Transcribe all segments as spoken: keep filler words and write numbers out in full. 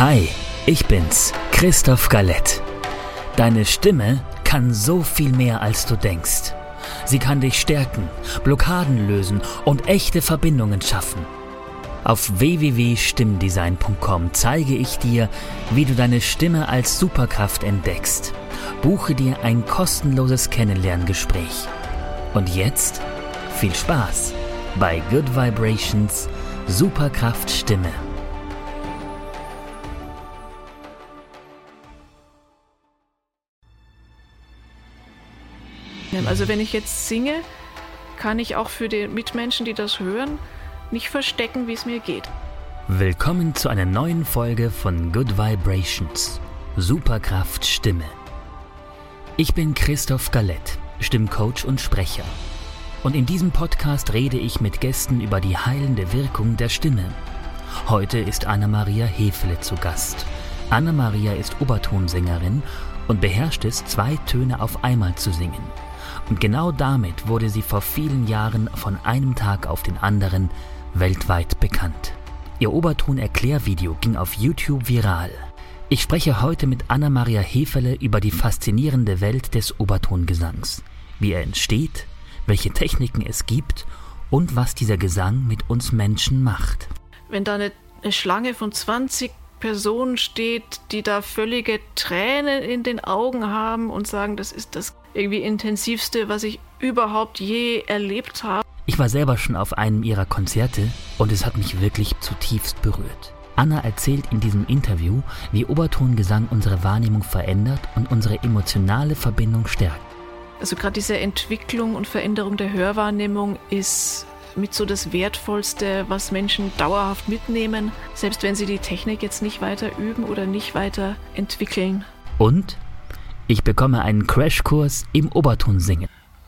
Hi, ich bin's, Christoph Galett. Deine Stimme kann so viel mehr, als du denkst. Sie kann dich stärken, Blockaden lösen und echte Verbindungen schaffen. Auf w w w punkt stimmdesign punkt com zeige ich dir, wie du deine Stimme als Superkraft entdeckst. Buche dir ein kostenloses Kennenlerngespräch. Und jetzt viel Spaß bei Good Vibrations Superkraft Stimme. Also wenn ich jetzt singe, kann ich auch für die Mitmenschen, die das hören, nicht verstecken, wie es mir geht. Willkommen zu einer neuen Folge von Good Vibrations Superkraft Stimme. Ich bin Christoph Galett, Stimmcoach und Sprecher. Und in diesem Podcast rede ich mit Gästen über die heilende Wirkung der Stimme. Heute ist Anna-Maria Hefele zu Gast. Anna-Maria ist Obertonsängerin und beherrscht es, zwei Töne auf einmal zu singen. Und genau damit wurde sie vor vielen Jahren von einem Tag auf den anderen weltweit bekannt. Ihr Oberton-Erklärvideo ging auf YouTube viral. Ich spreche heute mit Anna-Maria Hefele über die faszinierende Welt des Obertongesangs, wie er entsteht, welche Techniken es gibt und was dieser Gesang mit uns Menschen macht. Wenn da eine, eine Schlange von zwanzig Personen steht, die da völlige Tränen in den Augen haben und sagen, das ist das irgendwie intensivste, was ich überhaupt je erlebt habe. Ich war selber schon auf einem ihrer Konzerte und es hat mich wirklich zutiefst berührt. Anna erzählt in diesem Interview, wie Obertongesang unsere Wahrnehmung verändert und unsere emotionale Verbindung stärkt. Also gerade diese Entwicklung und Veränderung der Hörwahrnehmung ist mit so das Wertvollste, was Menschen dauerhaft mitnehmen, selbst wenn sie die Technik jetzt nicht weiter üben oder nicht weiter entwickeln. Und ich bekomme einen Crashkurs im Obertonsingen.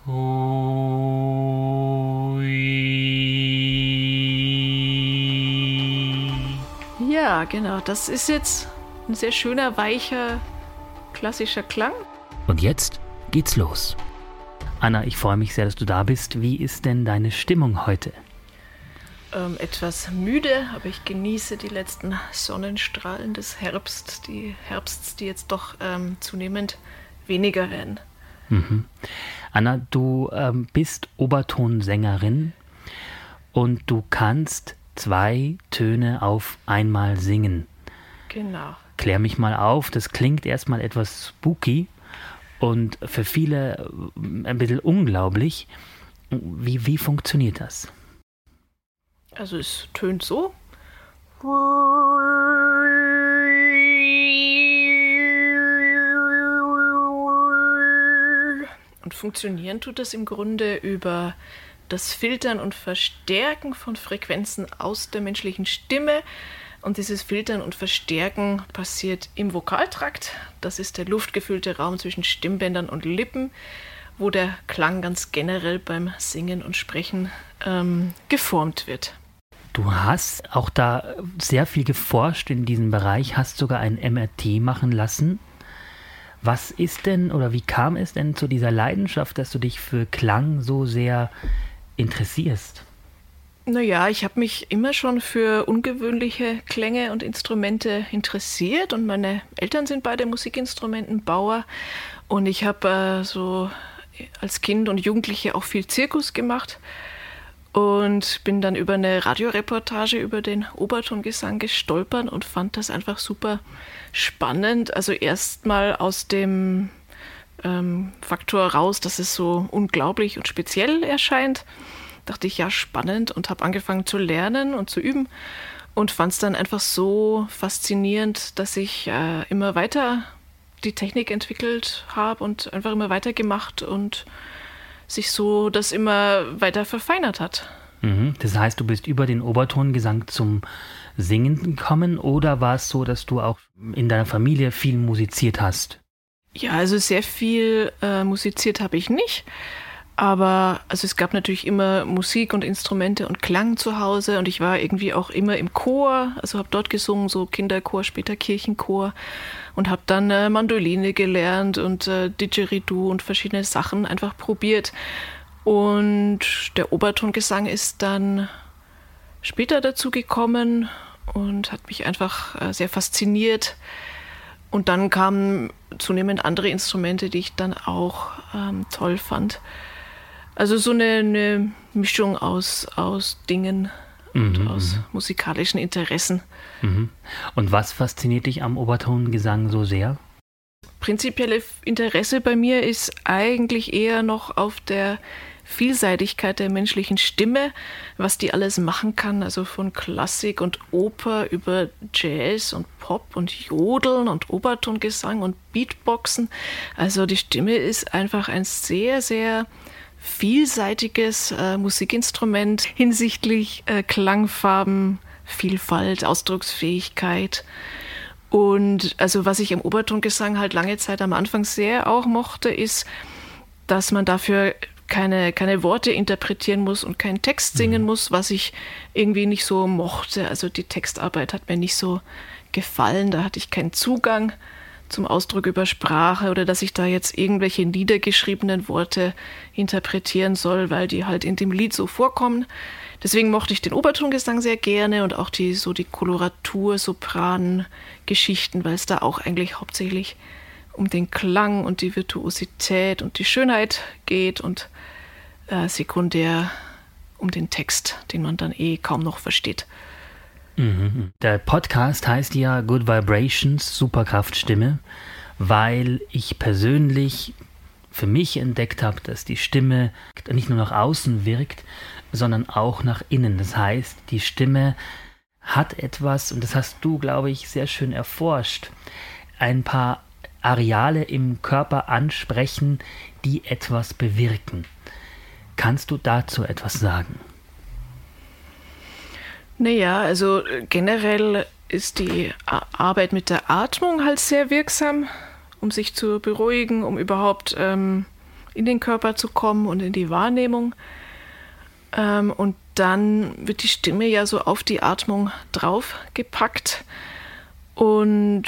Ja, genau. Das ist jetzt ein sehr schöner, weicher, klassischer Klang. Und jetzt geht's los. Anna, ich freue mich sehr, dass du da bist. Wie ist denn deine Stimmung heute? Ähm, etwas müde, aber ich genieße die letzten Sonnenstrahlen des Herbst, die Herbsts, die jetzt doch ähm, zunehmend weniger werden. Mhm. Anna, du ähm, bist Obertonsängerin und du kannst zwei Töne auf einmal singen. Genau. Klär mich mal auf, das klingt erstmal etwas spooky und für viele ein bisschen unglaublich. Wie, wie funktioniert das? Also es tönt so. Und funktionieren tut das im Grunde über das Filtern und Verstärken von Frequenzen aus der menschlichen Stimme. Und dieses Filtern und Verstärken passiert im Vokaltrakt. Das ist der luftgefüllte Raum zwischen Stimmbändern und Lippen, wo der Klang ganz generell beim Singen und Sprechen ähm, geformt wird. Du hast auch da sehr viel geforscht in diesem Bereich, hast sogar ein M R T machen lassen. Was ist denn oder wie kam es denn zu dieser Leidenschaft, dass du dich für Klang so sehr interessierst? Naja, ich habe mich immer schon für ungewöhnliche Klänge und Instrumente interessiert und meine Eltern sind beide Musikinstrumentenbauer und ich habe äh, so als Kind und Jugendliche auch viel Zirkus gemacht und bin dann über eine Radioreportage über den Obertongesang gestolpert und fand das einfach super spannend. Also erstmal aus dem ähm, Faktor raus, dass es so unglaublich und speziell erscheint. Dachte ich, ja, spannend und habe angefangen zu lernen und zu üben und fand es dann einfach so faszinierend, dass ich äh, immer weiter die Technik entwickelt habe und einfach immer weiter gemacht und sich so das immer weiter verfeinert hat. Mhm. Das heißt, du bist über den Obertongesang zum Singen gekommen oder war es so, dass du auch in deiner Familie viel musiziert hast? Ja, also sehr viel äh, musiziert habe ich nicht. Aber also es gab natürlich immer Musik und Instrumente und Klang zu Hause und ich war irgendwie auch immer im Chor, also habe dort gesungen, so Kinderchor, später Kirchenchor und habe dann äh, Mandoline gelernt und äh, Didgeridoo und verschiedene Sachen einfach probiert. Und der Obertongesang ist dann später dazu gekommen und hat mich einfach äh, sehr fasziniert. Und dann kamen zunehmend andere Instrumente, die ich dann auch ähm, toll fand. Also so eine, eine Mischung aus, aus Dingen und mhm. aus musikalischen Interessen. Mhm. Und was fasziniert dich am Obertongesang so sehr? Prinzipielle Interesse bei mir ist eigentlich eher noch auf der Vielseitigkeit der menschlichen Stimme, was die alles machen kann, also von Klassik und Oper über Jazz und Pop und Jodeln und Obertongesang und Beatboxen. Also die Stimme ist einfach ein sehr, sehr vielseitiges äh, Musikinstrument hinsichtlich äh, Klangfarben, Vielfalt, Ausdrucksfähigkeit. Und also was ich im Obertongesang halt lange Zeit am Anfang sehr auch mochte, ist, dass man dafür keine, keine Worte interpretieren muss und keinen Text singen muss, was ich irgendwie nicht so mochte. Also die Textarbeit hat mir nicht so gefallen, da hatte ich keinen Zugang zum Ausdruck über Sprache oder dass ich da jetzt irgendwelche niedergeschriebenen Worte interpretieren soll, weil die halt in dem Lied so vorkommen. Deswegen mochte ich den Obertongesang sehr gerne und auch die so die Koloratur-Sopran-Geschichten, weil es da auch eigentlich hauptsächlich um den Klang und die Virtuosität und die Schönheit geht und äh, sekundär um den Text, den man dann eh kaum noch versteht. Mhm. Der Podcast heißt ja Good Vibrations, Superkraftstimme, weil ich persönlich für mich entdeckt habe, dass die Stimme nicht nur nach außen wirkt, sondern auch nach innen. Das heißt, die Stimme hat etwas, und das hast du, glaube ich, sehr schön erforscht, ein paar Areale im Körper ansprechen, die etwas bewirken. Kannst du dazu etwas sagen? Naja, also generell ist die Arbeit mit der Atmung halt sehr wirksam, um sich zu beruhigen, um überhaupt ähm, in den Körper zu kommen und in die Wahrnehmung. Ähm, und dann wird die Stimme ja so auf die Atmung draufgepackt und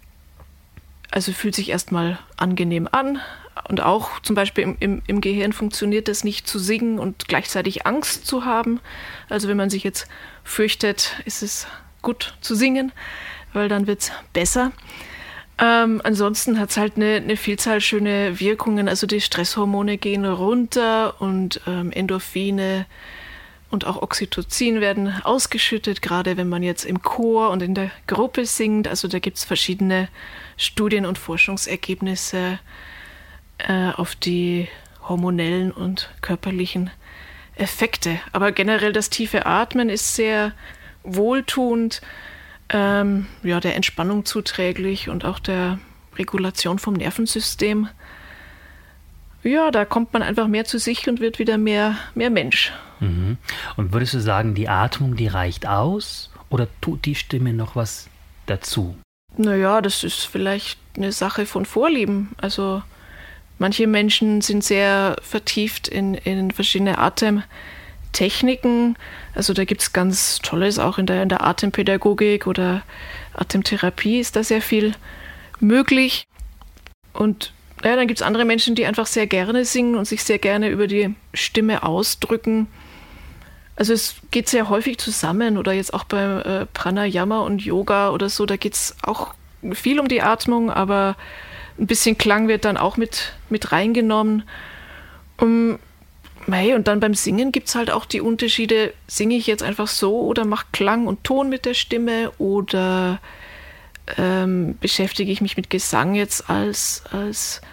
also fühlt sich erstmal angenehm an. Und auch zum Beispiel im, im, im Gehirn funktioniert es nicht zu singen und gleichzeitig Angst zu haben. Also wenn man sich jetzt fürchtet, ist es gut zu singen, weil dann wird es besser. Ähm, ansonsten hat es halt eine, eine Vielzahl schöne Wirkungen. Also die Stresshormone gehen runter und ähm, Endorphine und auch Oxytocin werden ausgeschüttet, gerade wenn man jetzt im Chor und in der Gruppe singt. Also da gibt es verschiedene Studien und Forschungsergebnisse äh, auf die hormonellen und körperlichen Effekte. Aber generell das tiefe Atmen ist sehr wohltuend, ähm, ja, der Entspannung zuträglich und auch der Regulation vom Nervensystem. Ja, da kommt man einfach mehr zu sich und wird wieder mehr, mehr Mensch. Mhm. Und würdest du sagen, die Atmung, die reicht aus oder tut die Stimme noch was dazu? Naja, das ist vielleicht eine Sache von Vorlieben. Also manche Menschen sind sehr vertieft in, in verschiedene Atemtechniken. Also da gibt es ganz Tolles, auch in der, in der Atempädagogik oder Atemtherapie ist da sehr viel möglich. Und ja, dann gibt es andere Menschen, die einfach sehr gerne singen und sich sehr gerne über die Stimme ausdrücken. Also es geht sehr häufig zusammen oder jetzt auch beim äh, Pranayama und Yoga oder so, da geht es auch viel um die Atmung, aber ein bisschen Klang wird dann auch mit, mit reingenommen. Um, hey, und dann beim Singen gibt es halt auch die Unterschiede, singe ich jetzt einfach so oder mache Klang und Ton mit der Stimme oder ähm, beschäftige ich mich mit Gesang jetzt als, als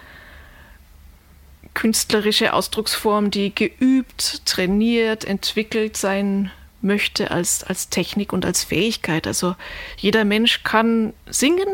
künstlerische Ausdrucksform, die geübt, trainiert, entwickelt sein möchte als, als Technik und als Fähigkeit. Also jeder Mensch kann singen,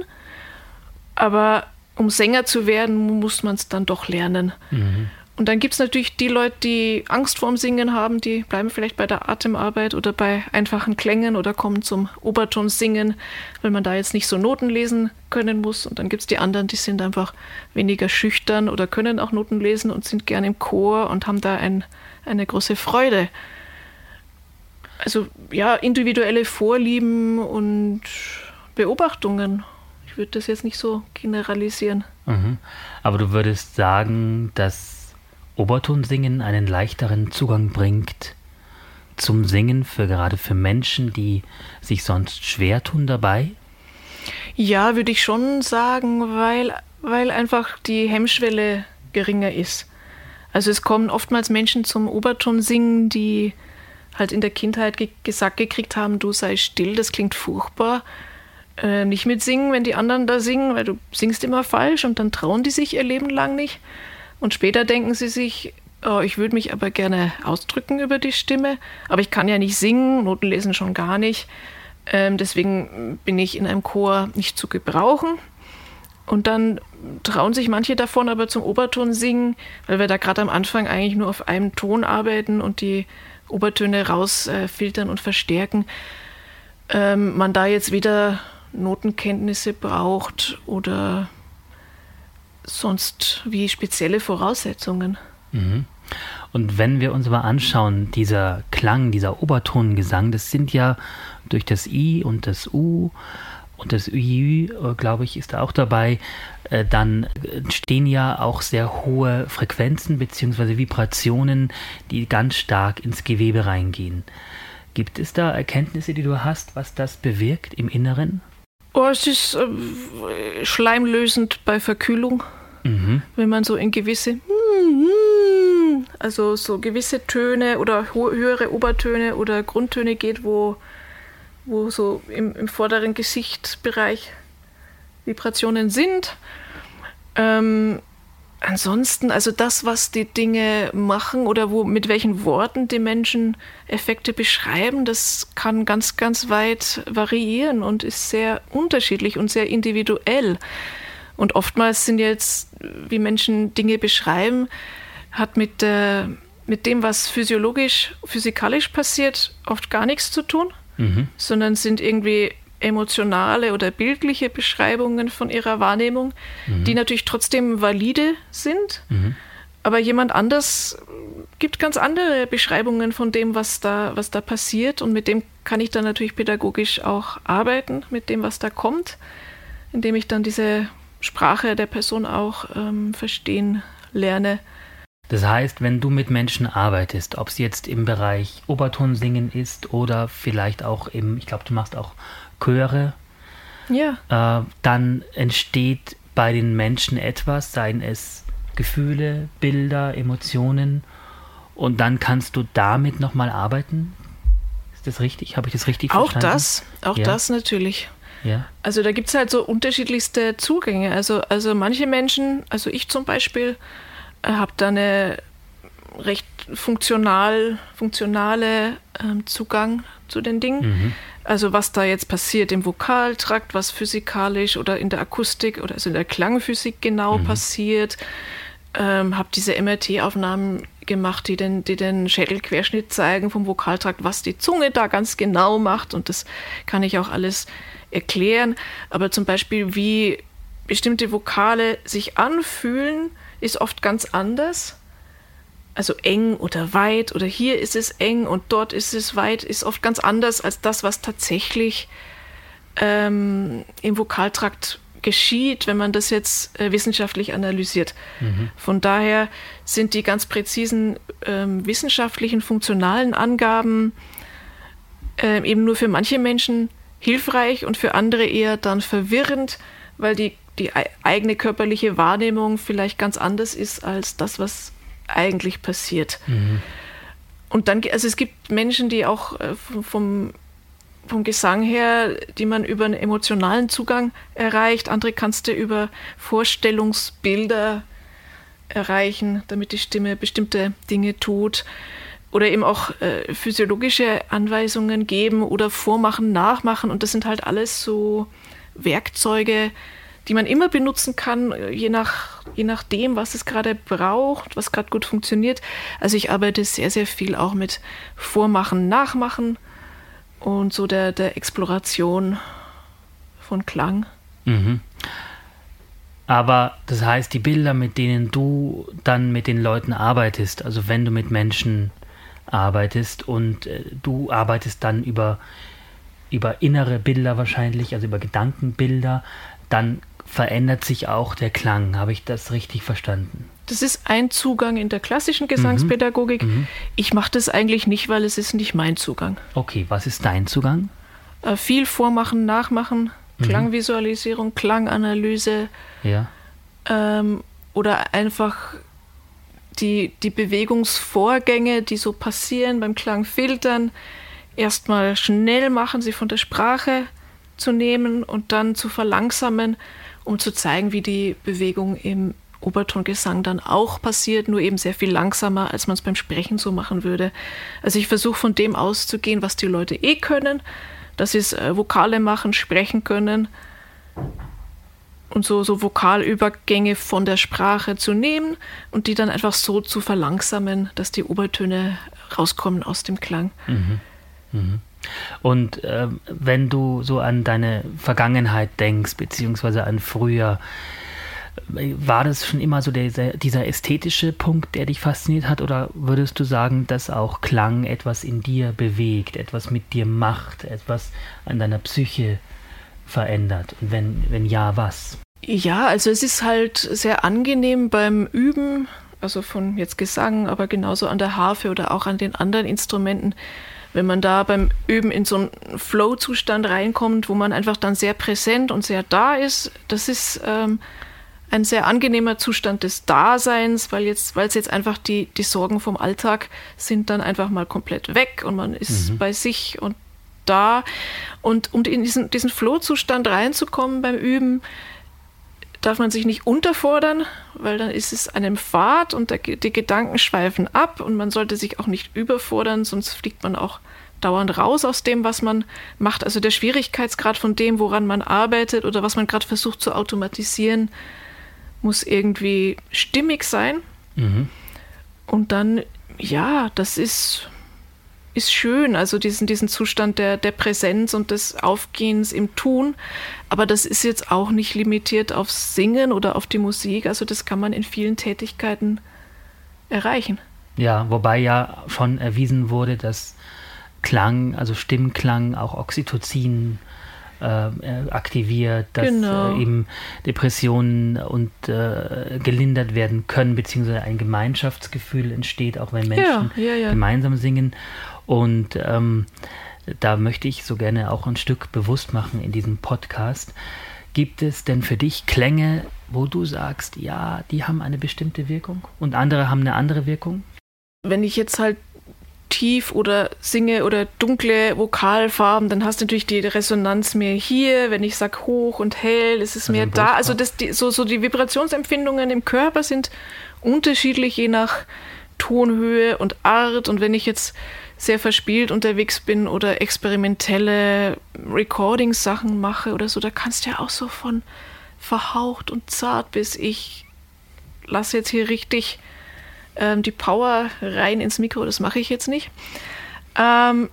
aber um Sänger zu werden, muss man es dann doch lernen. Mhm. Und dann gibt es natürlich die Leute, die Angst vorm Singen haben, die bleiben vielleicht bei der Atemarbeit oder bei einfachen Klängen oder kommen zum Obertonsingen, weil man da jetzt nicht so Noten lesen können muss. Und dann gibt es die anderen, die sind einfach weniger schüchtern oder können auch Noten lesen und sind gern im Chor und haben da ein, eine große Freude. Also ja, individuelle Vorlieben und Beobachtungen. Ich würde das jetzt nicht so generalisieren. Mhm. Aber du würdest sagen, dass Obertonsingen einen leichteren Zugang bringt zum Singen, für gerade für Menschen, die sich sonst schwer tun dabei? Ja, würde ich schon sagen, weil, weil einfach die Hemmschwelle geringer ist. Also es kommen oftmals Menschen zum Oberton singen, die halt in der Kindheit ge- gesagt gekriegt haben, du sei still, das klingt furchtbar. Äh, nicht mitsingen, wenn die anderen da singen, weil du singst immer falsch und dann trauen die sich ihr Leben lang nicht. Und später denken sie sich, oh, ich würde mich aber gerne ausdrücken über die Stimme, aber ich kann ja nicht singen, Noten lesen schon gar nicht. Ähm, deswegen bin ich in einem Chor nicht zu gebrauchen. Und dann trauen sich manche davon aber zum Oberton singen, weil wir da gerade am Anfang eigentlich nur auf einem Ton arbeiten und die Obertöne rausfiltern äh, und verstärken. Ähm, man da jetzt wieder Notenkenntnisse braucht oder sonst wie spezielle Voraussetzungen. Mhm. Und wenn wir uns mal anschauen, dieser Klang, dieser Obertongesang, das sind ja durch das I und das U und das Ü, glaube ich, ist da auch dabei, äh, dann entstehen ja auch sehr hohe Frequenzen bzw. Vibrationen, die ganz stark ins Gewebe reingehen. Gibt es da Erkenntnisse, die du hast, was das bewirkt im Inneren? Oh, es ist äh, schleimlösend bei Verkühlung, mhm. wenn man so in gewisse, also so gewisse Töne oder ho- höhere Obertöne oder Grundtöne geht, wo, wo so im, im vorderen Gesichtsbereich Vibrationen sind. Ähm, ansonsten, also das, was die Dinge machen oder wo, mit welchen Worten die Menschen Effekte beschreiben, das kann ganz, ganz weit variieren und ist sehr unterschiedlich und sehr individuell. Und oftmals sind jetzt, wie Menschen Dinge beschreiben, hat mit, äh, mit dem, was physiologisch, physikalisch passiert, oft gar nichts zu tun, mhm. sondern sind irgendwie emotionale oder bildliche Beschreibungen von ihrer Wahrnehmung, mhm. die natürlich trotzdem valide sind, mhm. aber jemand anders gibt ganz andere Beschreibungen von dem, was da, was da passiert, und mit dem kann ich dann natürlich pädagogisch auch arbeiten, mit dem, was da kommt, indem ich dann diese Sprache der Person auch ähm, verstehen lerne. Das heißt, wenn du mit Menschen arbeitest, ob es jetzt im Bereich Obertonsingen ist oder vielleicht auch im, ich glaube, du machst auch Chöre, ja. äh, dann entsteht bei den Menschen etwas, seien es Gefühle, Bilder, Emotionen, und dann kannst du damit nochmal arbeiten? Ist das richtig? Habe ich das richtig auch verstanden? Auch das, auch ja. das natürlich. Ja. Also da gibt es halt so unterschiedlichste Zugänge. Also, also manche Menschen, also ich zum Beispiel, habe da eine recht funktional, funktionale ähm, Zugang zu den Dingen. Mhm. Also was da jetzt passiert im Vokaltrakt, was physikalisch oder in der Akustik oder also in der Klangphysik genau mhm. passiert. Ähm, habe diese M R T-Aufnahmen gemacht, die den, die den Schädelquerschnitt zeigen vom Vokaltrakt, was die Zunge da ganz genau macht, und das kann ich auch alles erklären. Aber zum Beispiel, wie bestimmte Vokale sich anfühlen, ist oft ganz anders. Also eng oder weit oder hier ist es eng und dort ist es weit, ist oft ganz anders als das, was tatsächlich ähm, im Vokaltrakt geschieht, wenn man das jetzt äh, wissenschaftlich analysiert. Mhm. Von daher sind die ganz präzisen ähm, wissenschaftlichen, funktionalen Angaben äh, eben nur für manche Menschen hilfreich und für andere eher dann verwirrend, weil die die eigene körperliche Wahrnehmung vielleicht ganz anders ist als das, was eigentlich passiert. Mhm. Und dann, also es gibt Menschen, die auch vom, vom Gesang her, die man über einen emotionalen Zugang erreicht. Andere kannst du über Vorstellungsbilder erreichen, damit die Stimme bestimmte Dinge tut. Oder eben auch äh, physiologische Anweisungen geben oder vormachen, nachmachen. Und das sind halt alles so Werkzeuge, die man immer benutzen kann, je nach, je nachdem, was es gerade braucht, was gerade gut funktioniert. Also ich arbeite sehr, sehr viel auch mit Vormachen, Nachmachen und so der, der Exploration von Klang. Mhm. Aber das heißt, die Bilder, mit denen du dann mit den Leuten arbeitest, also wenn du mit Menschen arbeitest und äh, du arbeitest dann über, über innere Bilder wahrscheinlich, also über Gedankenbilder, dann verändert sich auch der Klang. Habe ich das richtig verstanden? Das ist ein Zugang in der klassischen Gesangspädagogik. Mhm. Ich mache das eigentlich nicht, weil es ist nicht mein Zugang. Okay, was ist dein Zugang? Äh, viel vormachen, nachmachen, mhm. Klangvisualisierung, Klanganalyse. Ja. Ähm, oder einfach die, die Bewegungsvorgänge, die so passieren beim Klang filtern, erstmal schnell machen, sie von der Sprache zu nehmen und dann zu verlangsamen, um zu zeigen, wie die Bewegung im Obertongesang dann auch passiert, nur eben sehr viel langsamer, als man es beim Sprechen so machen würde. Also ich versuche von dem auszugehen, was die Leute eh können, dass sie äh, Vokale machen, sprechen können und so, so Vokalübergänge von der Sprache zu nehmen und die dann einfach so zu verlangsamen, dass die Obertöne rauskommen aus dem Klang. Mhm. Mhm. Und äh, wenn du so an deine Vergangenheit denkst, beziehungsweise an früher, war das schon immer so der, dieser ästhetische Punkt, der dich fasziniert hat, oder würdest du sagen, dass auch Klang etwas in dir bewegt, etwas mit dir macht, etwas an deiner Psyche verändert? Und wenn, wenn ja, was? Ja, also es ist halt sehr angenehm beim Üben, also von jetzt Gesang, aber genauso an der Harfe oder auch an den anderen Instrumenten, wenn man da beim Üben in so einen Flow-Zustand reinkommt, wo man einfach dann sehr präsent und sehr da ist. Das ist ähm, ein sehr angenehmer Zustand des Daseins, weil jetzt, weil es jetzt einfach die, die Sorgen vom Alltag sind dann einfach mal komplett weg und man ist mhm. bei sich und da. Und um in diesen, diesen Flow-Zustand reinzukommen beim Üben, darf man sich nicht unterfordern, weil dann ist es einem Fahrt und der, die Gedanken schweifen ab und man sollte sich auch nicht überfordern, sonst fliegt man auch dauernd raus aus dem, was man macht. Also der Schwierigkeitsgrad von dem, woran man arbeitet oder was man gerade versucht zu automatisieren, muss irgendwie stimmig sein. Mhm. Und dann, ja, das ist, ist schön, also diesen, diesen Zustand der, der Präsenz und des Aufgehens im Tun. Aber das ist jetzt auch nicht limitiert aufs Singen oder auf die Musik. Also das kann man in vielen Tätigkeiten erreichen. Ja, wobei ja schon erwiesen wurde, dass Klang, also Stimmklang, auch Oxytocin äh, aktiviert, dass genau. äh, eben Depressionen und äh, gelindert werden können, beziehungsweise ein Gemeinschaftsgefühl entsteht, auch wenn Menschen ja, ja, ja. gemeinsam singen. Und ähm, da möchte ich so gerne auch ein Stück bewusst machen in diesem Podcast. Gibt es denn für dich Klänge, wo du sagst, ja, die haben eine bestimmte Wirkung und andere haben eine andere Wirkung? Wenn ich jetzt halt tief oder singe oder dunkle Vokalfarben, dann hast du natürlich die Resonanz mehr hier. Wenn ich sage hoch und hell, ist es also mehr da. Also das, die, so, so die Vibrationsempfindungen im Körper sind unterschiedlich, je nach Tonhöhe und Art. Und wenn ich jetzt sehr verspielt unterwegs bin oder experimentelle Recording-Sachen mache oder so, da kannst du ja auch so von verhaucht und zart bis ich lasse jetzt hier richtig ähm, die Power rein ins Mikro, das mache ich jetzt nicht. Ähm,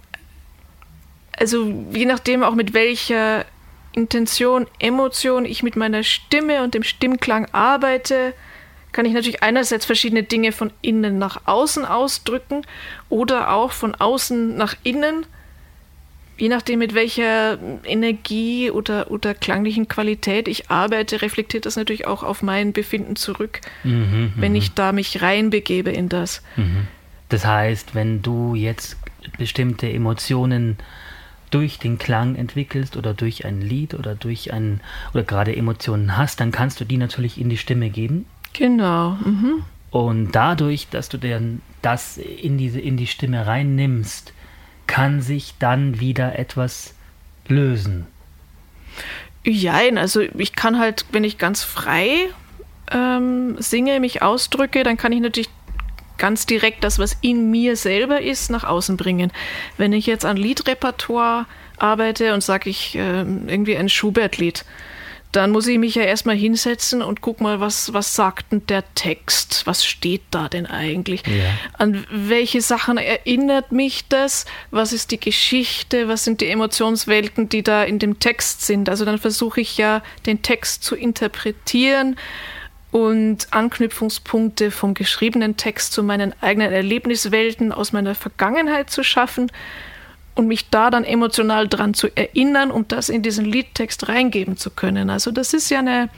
also je nachdem auch mit welcher Intention, Emotion ich mit meiner Stimme und dem Stimmklang arbeite, kann ich natürlich einerseits verschiedene Dinge von innen nach außen ausdrücken oder auch von außen nach innen. Je nachdem, mit welcher Energie oder, oder klanglichen Qualität ich arbeite, reflektiert das natürlich auch auf mein Befinden zurück, mhm, wenn ich da mich reinbegebe in das. Mhm. Das heißt, wenn du jetzt bestimmte Emotionen durch den Klang entwickelst oder durch ein Lied oder durch ein oder gerade Emotionen hast, dann kannst du die natürlich in die Stimme geben. Genau. Mhm. Und dadurch, dass du dann das in diese in die Stimme reinnimmst, kann sich dann wieder etwas lösen. Jein, also ich kann halt, wenn ich ganz frei ähm, singe, mich ausdrücke, dann kann ich natürlich ganz direkt das, was in mir selber ist, nach außen bringen. Wenn ich jetzt an Liedrepertoire arbeite und sage ich äh, irgendwie ein Schubert-Lied, dann muss ich mich ja erstmal hinsetzen und guck mal, was, was sagt denn der Text? Was steht da denn eigentlich? Ja. An welche Sachen erinnert mich das? Was ist die Geschichte? Was sind die Emotionswelten, die da in dem Text sind? Also dann versuche ich ja, den Text zu interpretieren und Anknüpfungspunkte vom geschriebenen Text zu meinen eigenen Erlebniswelten aus meiner Vergangenheit zu schaffen und mich da dann emotional dran zu erinnern, um das in diesen Liedtext reingeben zu können. Also das ist ja eine,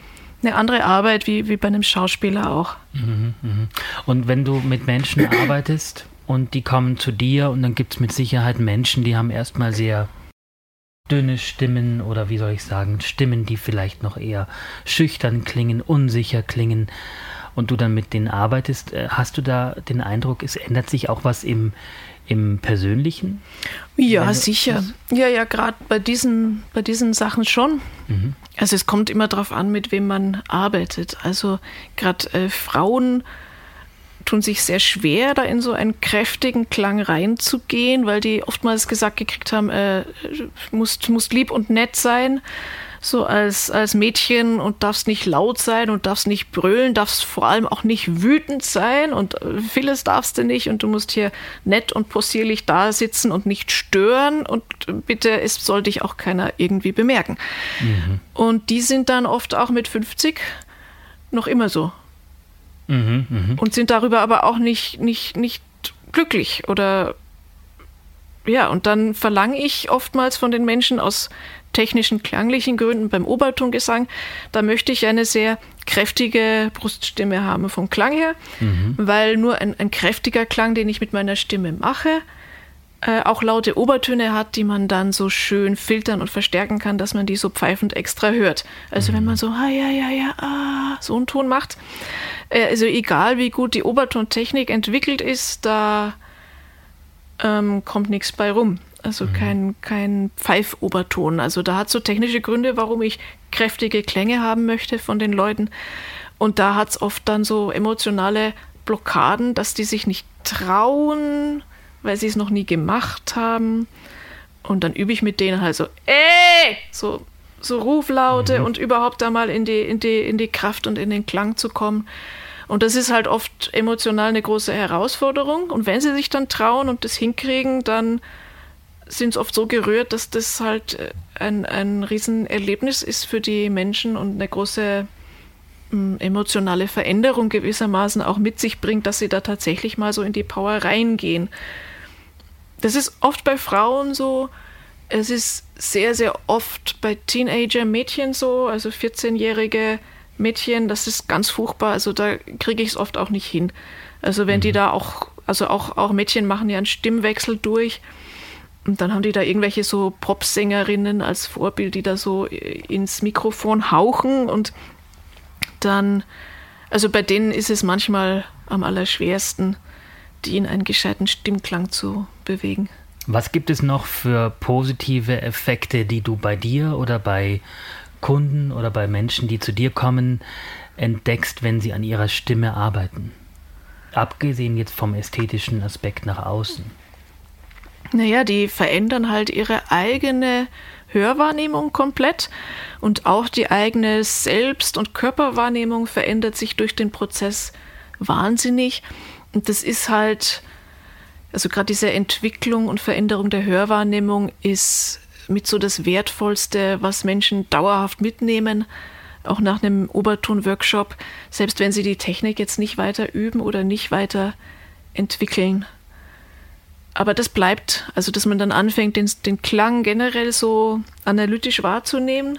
eine andere Arbeit wie, wie bei einem Schauspieler auch. Mhm, mhm. Und wenn du mit Menschen arbeitest und die kommen zu dir und dann gibt es mit Sicherheit Menschen, die haben erstmal sehr dünne Stimmen oder wie soll ich sagen, Stimmen, die vielleicht noch eher schüchtern klingen, unsicher klingen und du dann mit denen arbeitest, hast du da den Eindruck, es ändert sich auch was im, im Persönlichen? Ja, sicher. Ja, ja, gerade bei diesen, bei diesen Sachen schon. Mhm. Also es kommt immer darauf an, mit wem man arbeitet. Also gerade äh, Frauen tun sich sehr schwer, da in so einen kräftigen Klang reinzugehen, weil die oftmals gesagt gekriegt haben, äh, musst, musst lieb und nett sein, so als, als Mädchen und darfst nicht laut sein und darfst nicht brüllen, darfst vor allem auch nicht wütend sein und vieles darfst du nicht und du musst hier nett und possierlich da sitzen und nicht stören und bitte, es soll dich auch keiner irgendwie bemerken. Mhm. Und die sind dann oft auch mit fünfzig noch immer so. Mhm, mh. Und sind darüber aber auch nicht, nicht, nicht glücklich oder ja, und dann verlange ich oftmals von den Menschen aus technischen, klanglichen Gründen beim Obertongesang, da möchte ich eine sehr kräftige Bruststimme haben vom Klang her, mhm. weil nur ein, ein kräftiger Klang, den ich mit meiner Stimme mache, äh, auch laute Obertöne hat, die man dann so schön filtern und verstärken kann, dass man die so pfeifend extra hört. Also mhm. wenn man so, ah, ja, ja, ja, ah, so einen Ton macht, äh, also egal wie gut die Obertontechnik entwickelt ist, da ähm, kommt nichts bei rum. Also mhm. kein, kein Pfeifoberton. Also da hat es so technische Gründe, warum ich kräftige Klänge haben möchte von den Leuten. Und da hat es oft dann so emotionale Blockaden, dass die sich nicht trauen, weil sie es noch nie gemacht haben. Und dann übe ich mit denen halt so, ey, so, so Ruflaute mhm. und überhaupt da mal in die, in die, in die Kraft und in den Klang zu kommen. Und das ist halt oft emotional eine große Herausforderung. Und wenn sie sich dann trauen und das hinkriegen, dann sind es oft so gerührt, dass das halt ein, ein Riesenerlebnis ist für die Menschen und eine große m, emotionale Veränderung gewissermaßen auch mit sich bringt, dass sie da tatsächlich mal so in die Power reingehen. Das ist oft bei Frauen so, es ist sehr, sehr oft bei Teenager-Mädchen so, also vierzehnjährige Mädchen, das ist ganz furchtbar, also da kriege ich es oft auch nicht hin. Also wenn mhm. die da auch, also auch, auch Mädchen machen ja einen Stimmwechsel durch. Und dann haben die da irgendwelche so Popsängerinnen als Vorbild, die da so ins Mikrofon hauchen und dann, also bei denen ist es manchmal am allerschwersten, die in einen gescheiten Stimmklang zu bewegen. Was gibt es noch für positive Effekte, die du bei dir oder bei Kunden oder bei Menschen, die zu dir kommen, entdeckst, wenn sie an ihrer Stimme arbeiten? Abgesehen jetzt vom ästhetischen Aspekt nach außen. Naja, die verändern halt ihre eigene Hörwahrnehmung komplett und auch die eigene Selbst- und Körperwahrnehmung verändert sich durch den Prozess wahnsinnig. Und das ist halt, also gerade diese Entwicklung und Veränderung der Hörwahrnehmung ist mit so das Wertvollste, was Menschen dauerhaft mitnehmen, auch nach einem Oberton-Workshop, selbst wenn sie die Technik jetzt nicht weiter üben oder nicht weiter entwickeln. Aber das bleibt, also dass man dann anfängt, den, den Klang generell so analytisch wahrzunehmen,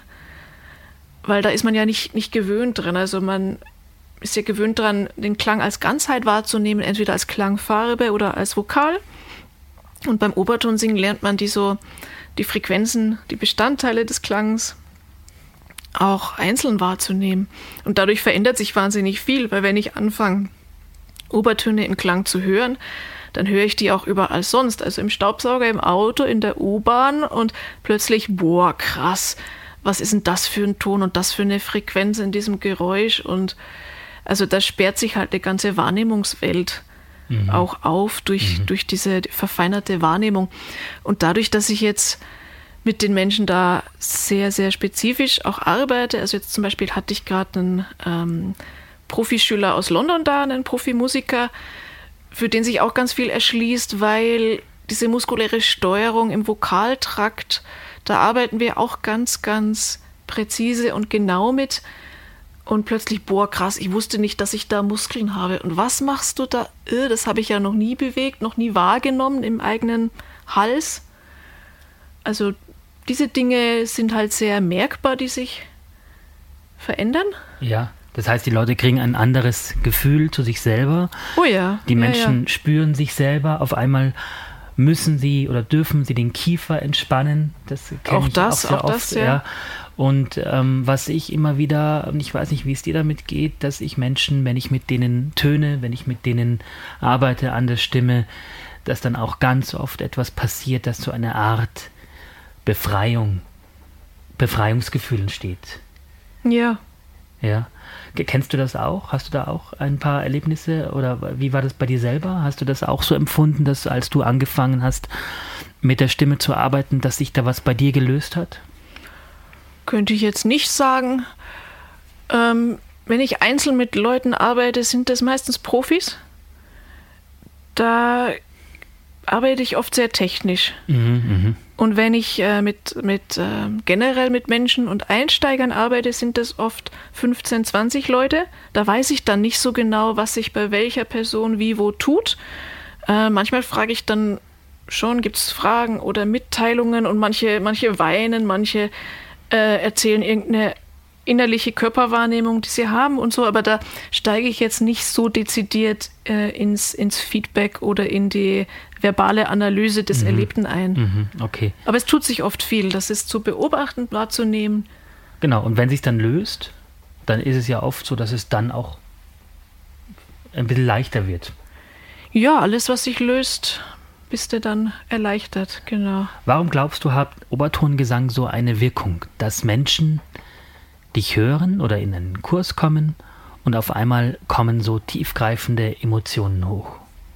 weil da ist man ja nicht, nicht gewöhnt dran. Also man ist ja gewöhnt dran, den Klang als Ganzheit wahrzunehmen, entweder als Klangfarbe oder als Vokal. Und beim Obertonsingen lernt man die so, die Frequenzen, die Bestandteile des Klangs auch einzeln wahrzunehmen. Und dadurch verändert sich wahnsinnig viel, weil wenn ich anfange, Obertöne im Klang zu hören, dann höre ich die auch überall sonst, also im Staubsauger, im Auto, in der U-Bahn und plötzlich, boah, krass, was ist denn das für ein Ton und das für eine Frequenz in diesem Geräusch und also da sperrt sich halt eine ganze Wahrnehmungswelt mhm. auch auf durch, mhm. durch diese verfeinerte Wahrnehmung und dadurch, dass ich jetzt mit den Menschen da sehr, sehr spezifisch auch arbeite, also jetzt zum Beispiel hatte ich gerade einen ähm, Profischüler aus London da, einen Profimusiker, für den sich auch ganz viel erschließt, weil diese muskuläre Steuerung im Vokaltrakt, da arbeiten wir auch ganz, ganz präzise und genau mit. Und plötzlich, boah, krass, ich wusste nicht, dass ich da Muskeln habe. Und was machst du da? Das habe ich ja noch nie bewegt, noch nie wahrgenommen im eigenen Hals. Also diese Dinge sind halt sehr merkbar, die sich verändern. Ja, das heißt, die Leute kriegen ein anderes Gefühl zu sich selber. Oh ja. Die Menschen ja, ja. spüren sich selber. Auf einmal müssen sie oder dürfen sie den Kiefer entspannen. Das kenne auch ich das, auch sehr auch oft. das, ja. ja. Und ähm, was ich immer wieder, und ich weiß nicht, wie es dir damit geht, dass ich Menschen, wenn ich mit denen töne, wenn ich mit denen arbeite an der Stimme, dass dann auch ganz oft etwas passiert, dass so eine Art Befreiung, Befreiungsgefühl entsteht. Ja. Ja. Kennst du das auch? Hast du da auch ein paar Erlebnisse oder wie war das bei dir selber? Hast du das auch so empfunden, dass als du angefangen hast, mit der Stimme zu arbeiten, dass sich da was bei dir gelöst hat? Könnte ich jetzt nicht sagen. Ähm, wenn ich einzeln mit Leuten arbeite, sind das meistens Profis. Da arbeite ich oft sehr technisch. Mhm, mh. Und wenn ich äh, mit, mit äh, generell mit Menschen und Einsteigern arbeite, sind das oft fünfzehn, zwanzig Leute. Da weiß ich dann nicht so genau, was sich bei welcher Person wie wo tut. Äh, manchmal frage ich dann schon, gibt es Fragen oder Mitteilungen und manche, manche weinen, manche äh, erzählen irgendeine innerliche Körperwahrnehmung, die sie haben und so, aber da steige ich jetzt nicht so dezidiert äh, ins, ins Feedback oder in die verbale Analyse des Mhm. Erlebten ein. Mhm, okay. Aber es tut sich oft viel, das ist zu beobachten, wahrzunehmen. Genau, und wenn sich dann löst, dann ist es ja oft so, dass es dann auch ein bisschen leichter wird. Ja, alles, was sich löst, bist du dann erleichtert, genau. Warum glaubst du, hat Obertongesang so eine Wirkung, dass Menschen dich hören oder in einen Kurs kommen und auf einmal kommen so tiefgreifende Emotionen hoch?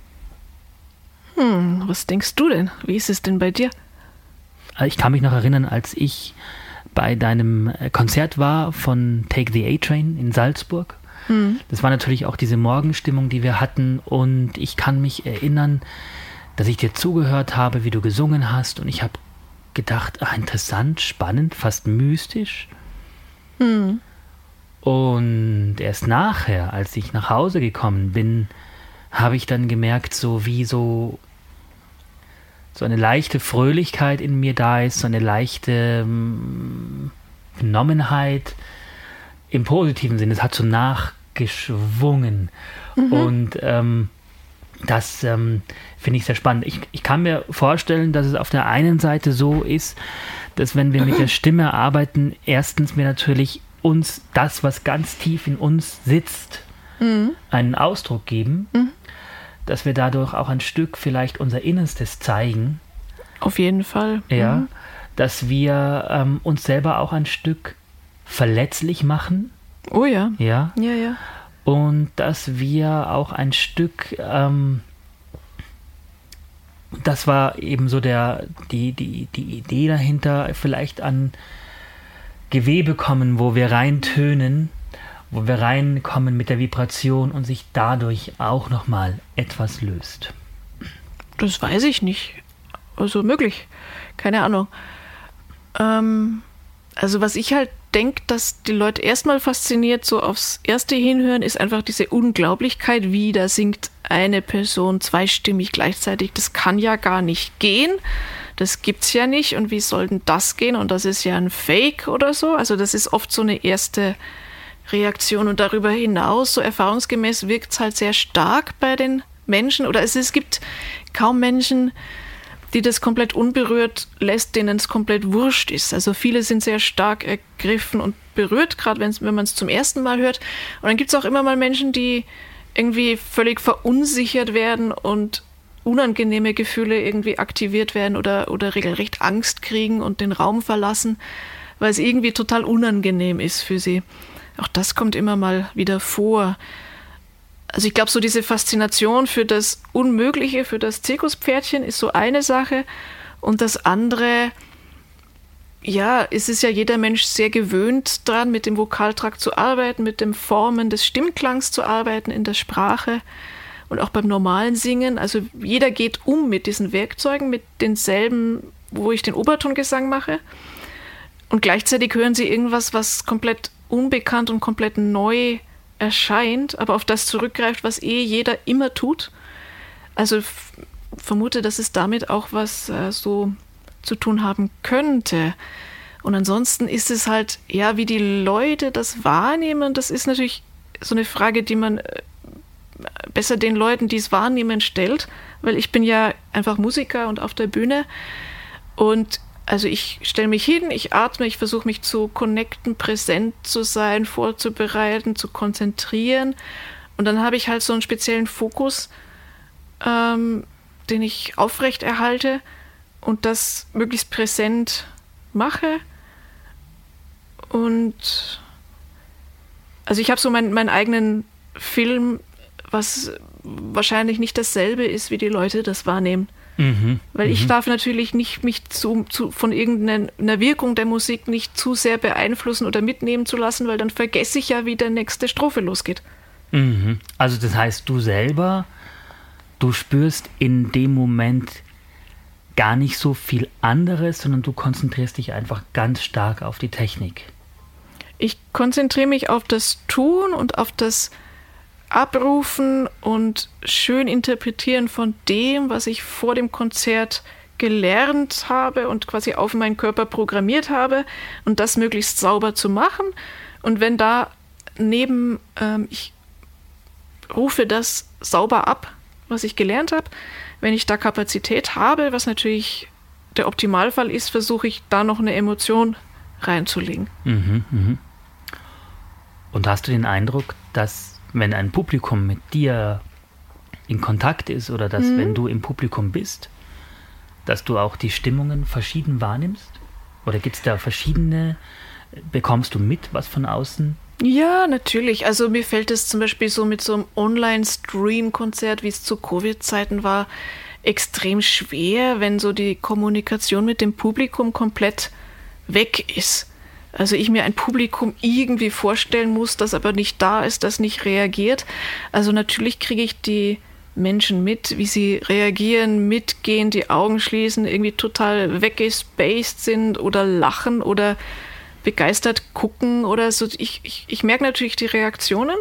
Hm, was denkst du denn? Wie ist es denn bei dir? Ich kann mich noch erinnern, als ich bei deinem Konzert war von Take the A-Train in Salzburg. Hm. Das war natürlich auch diese Morgenstimmung, die wir hatten, und ich kann mich erinnern, dass ich dir zugehört habe, wie du gesungen hast, und ich habe gedacht, ach, interessant, spannend, fast mystisch. Hm. Und erst nachher, als ich nach Hause gekommen bin, habe ich dann gemerkt, so wie so, so eine leichte Fröhlichkeit in mir da ist, so eine leichte ähm, Benommenheit im positiven Sinne. Es hat so nachgeschwungen. Mhm. Und ähm, das ähm, finde ich sehr spannend. Ich, ich kann mir vorstellen, dass es auf der einen Seite so ist, dass wenn wir mit der Stimme arbeiten, erstens wir natürlich uns das, was ganz tief in uns sitzt, mhm. einen Ausdruck geben, mhm. dass wir dadurch auch ein Stück vielleicht unser Innerstes zeigen. Auf jeden Fall. Ja, mhm. dass wir ähm, uns selber auch ein Stück verletzlich machen. Oh ja. Ja. Ja, ja. Und dass wir auch ein Stück, ähm, das war eben so der, die, die, die Idee dahinter, vielleicht an Gewebe kommen, wo wir reintönen, wo wir reinkommen mit der Vibration und sich dadurch auch nochmal etwas löst. Das weiß ich nicht. Also möglich. Keine Ahnung. Ähm, also was ich halt denke, dass die Leute erstmal fasziniert so aufs erste Hinhören, ist einfach diese Unglaublichkeit, wie da singt eine Person zweistimmig gleichzeitig. Das kann ja gar nicht gehen. Das gibt's ja nicht. Und wie soll denn das gehen? Und das ist ja ein Fake oder so. Also das ist oft so eine erste Reaktion. Und darüber hinaus, so erfahrungsgemäß, wirkt es halt sehr stark bei den Menschen. Oder es, es gibt kaum Menschen, die das komplett unberührt lässt, denen es komplett wurscht ist. Also viele sind sehr stark ergriffen und berührt, gerade wenn man es zum ersten Mal hört. Und dann gibt es auch immer mal Menschen, die irgendwie völlig verunsichert werden und unangenehme Gefühle irgendwie aktiviert werden oder, oder regelrecht Angst kriegen und den Raum verlassen, weil es irgendwie total unangenehm ist für sie. Auch das kommt immer mal wieder vor. Also ich glaube, so diese Faszination für das Unmögliche, für das Zirkuspferdchen ist so eine Sache. Und das andere, ja, es ist ja jeder Mensch sehr gewöhnt dran, mit dem Vokaltrakt zu arbeiten, mit dem Formen des Stimmklangs zu arbeiten in der Sprache und auch beim normalen Singen. Also jeder geht um mit diesen Werkzeugen, mit denselben, wo ich den Obertongesang mache. Und gleichzeitig hören sie irgendwas, was komplett unbekannt und komplett neu erscheint, aber auf das zurückgreift, was eh jeder immer tut. Also f- vermute, dass es damit auch was äh, so zu tun haben könnte. Und ansonsten ist es halt, ja, wie die Leute das wahrnehmen, das ist natürlich so eine Frage, die man besser den Leuten, die es wahrnehmen, stellt, weil ich bin ja einfach Musiker und auf der Bühne und also ich stelle mich hin, ich atme, ich versuche mich zu connecten, präsent zu sein, vorzubereiten, zu konzentrieren und dann habe ich halt so einen speziellen Fokus, ähm, den ich aufrechterhalte und das möglichst präsent mache. Und also ich habe so mein, meinen eigenen Film, was wahrscheinlich nicht dasselbe ist, wie die Leute das wahrnehmen. Mhm. Weil ich mhm. darf natürlich nicht mich zu, zu, von irgendeiner Wirkung der Musik nicht zu sehr beeinflussen oder mitnehmen zu lassen, weil dann vergesse ich ja, wie der nächste Strophe losgeht. Mhm. Also das heißt, du selber, du spürst in dem Moment gar nicht so viel anderes, sondern du konzentrierst dich einfach ganz stark auf die Technik. Ich konzentriere mich auf das Tun und auf das Abrufen und schön interpretieren von dem, was ich vor dem Konzert gelernt habe und quasi auf meinen Körper programmiert habe und das möglichst sauber zu machen. Und wenn da neben, ähm, ich rufe das sauber ab, was ich gelernt habe, wenn ich da Kapazität habe, was natürlich der Optimalfall ist, versuche ich da noch eine Emotion reinzulegen. Mhm, mh. Und hast du den Eindruck, dass wenn ein Publikum mit dir in Kontakt ist oder dass mhm. wenn du im Publikum bist, dass du auch die Stimmungen verschieden wahrnimmst? Oder gibt es da verschiedene, bekommst du mit, was von außen? Ja, natürlich. Also mir fällt es zum Beispiel so mit so einem Online-Stream-Konzert, wie es zu Covid-Zeiten war, extrem schwer, wenn so die Kommunikation mit dem Publikum komplett weg ist. Also ich mir ein Publikum irgendwie vorstellen muss, das aber nicht da ist, das nicht reagiert. Also natürlich kriege ich die Menschen mit, wie sie reagieren, mitgehen, die Augen schließen, irgendwie total weggespaced sind oder lachen oder begeistert gucken oder so. Ich, ich, ich merke natürlich die Reaktionen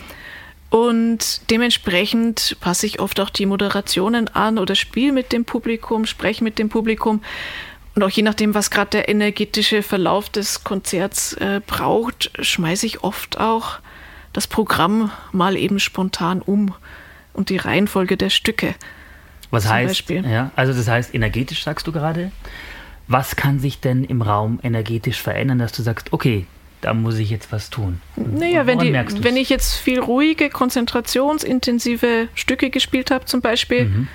und dementsprechend passe ich oft auch die Moderationen an oder spiele mit dem Publikum, spreche mit dem Publikum. Und auch je nachdem, was gerade der energetische Verlauf des Konzerts äh, braucht, schmeiße ich oft auch das Programm mal eben spontan um und die Reihenfolge der Stücke. Was heißt, ja, also das heißt, energetisch sagst du gerade, was kann sich denn im Raum energetisch verändern, dass du sagst, okay, da muss ich jetzt was tun? Naja, wenn, die, wenn ich jetzt viel ruhige, konzentrationsintensive Stücke gespielt habe zum Beispiel, mhm.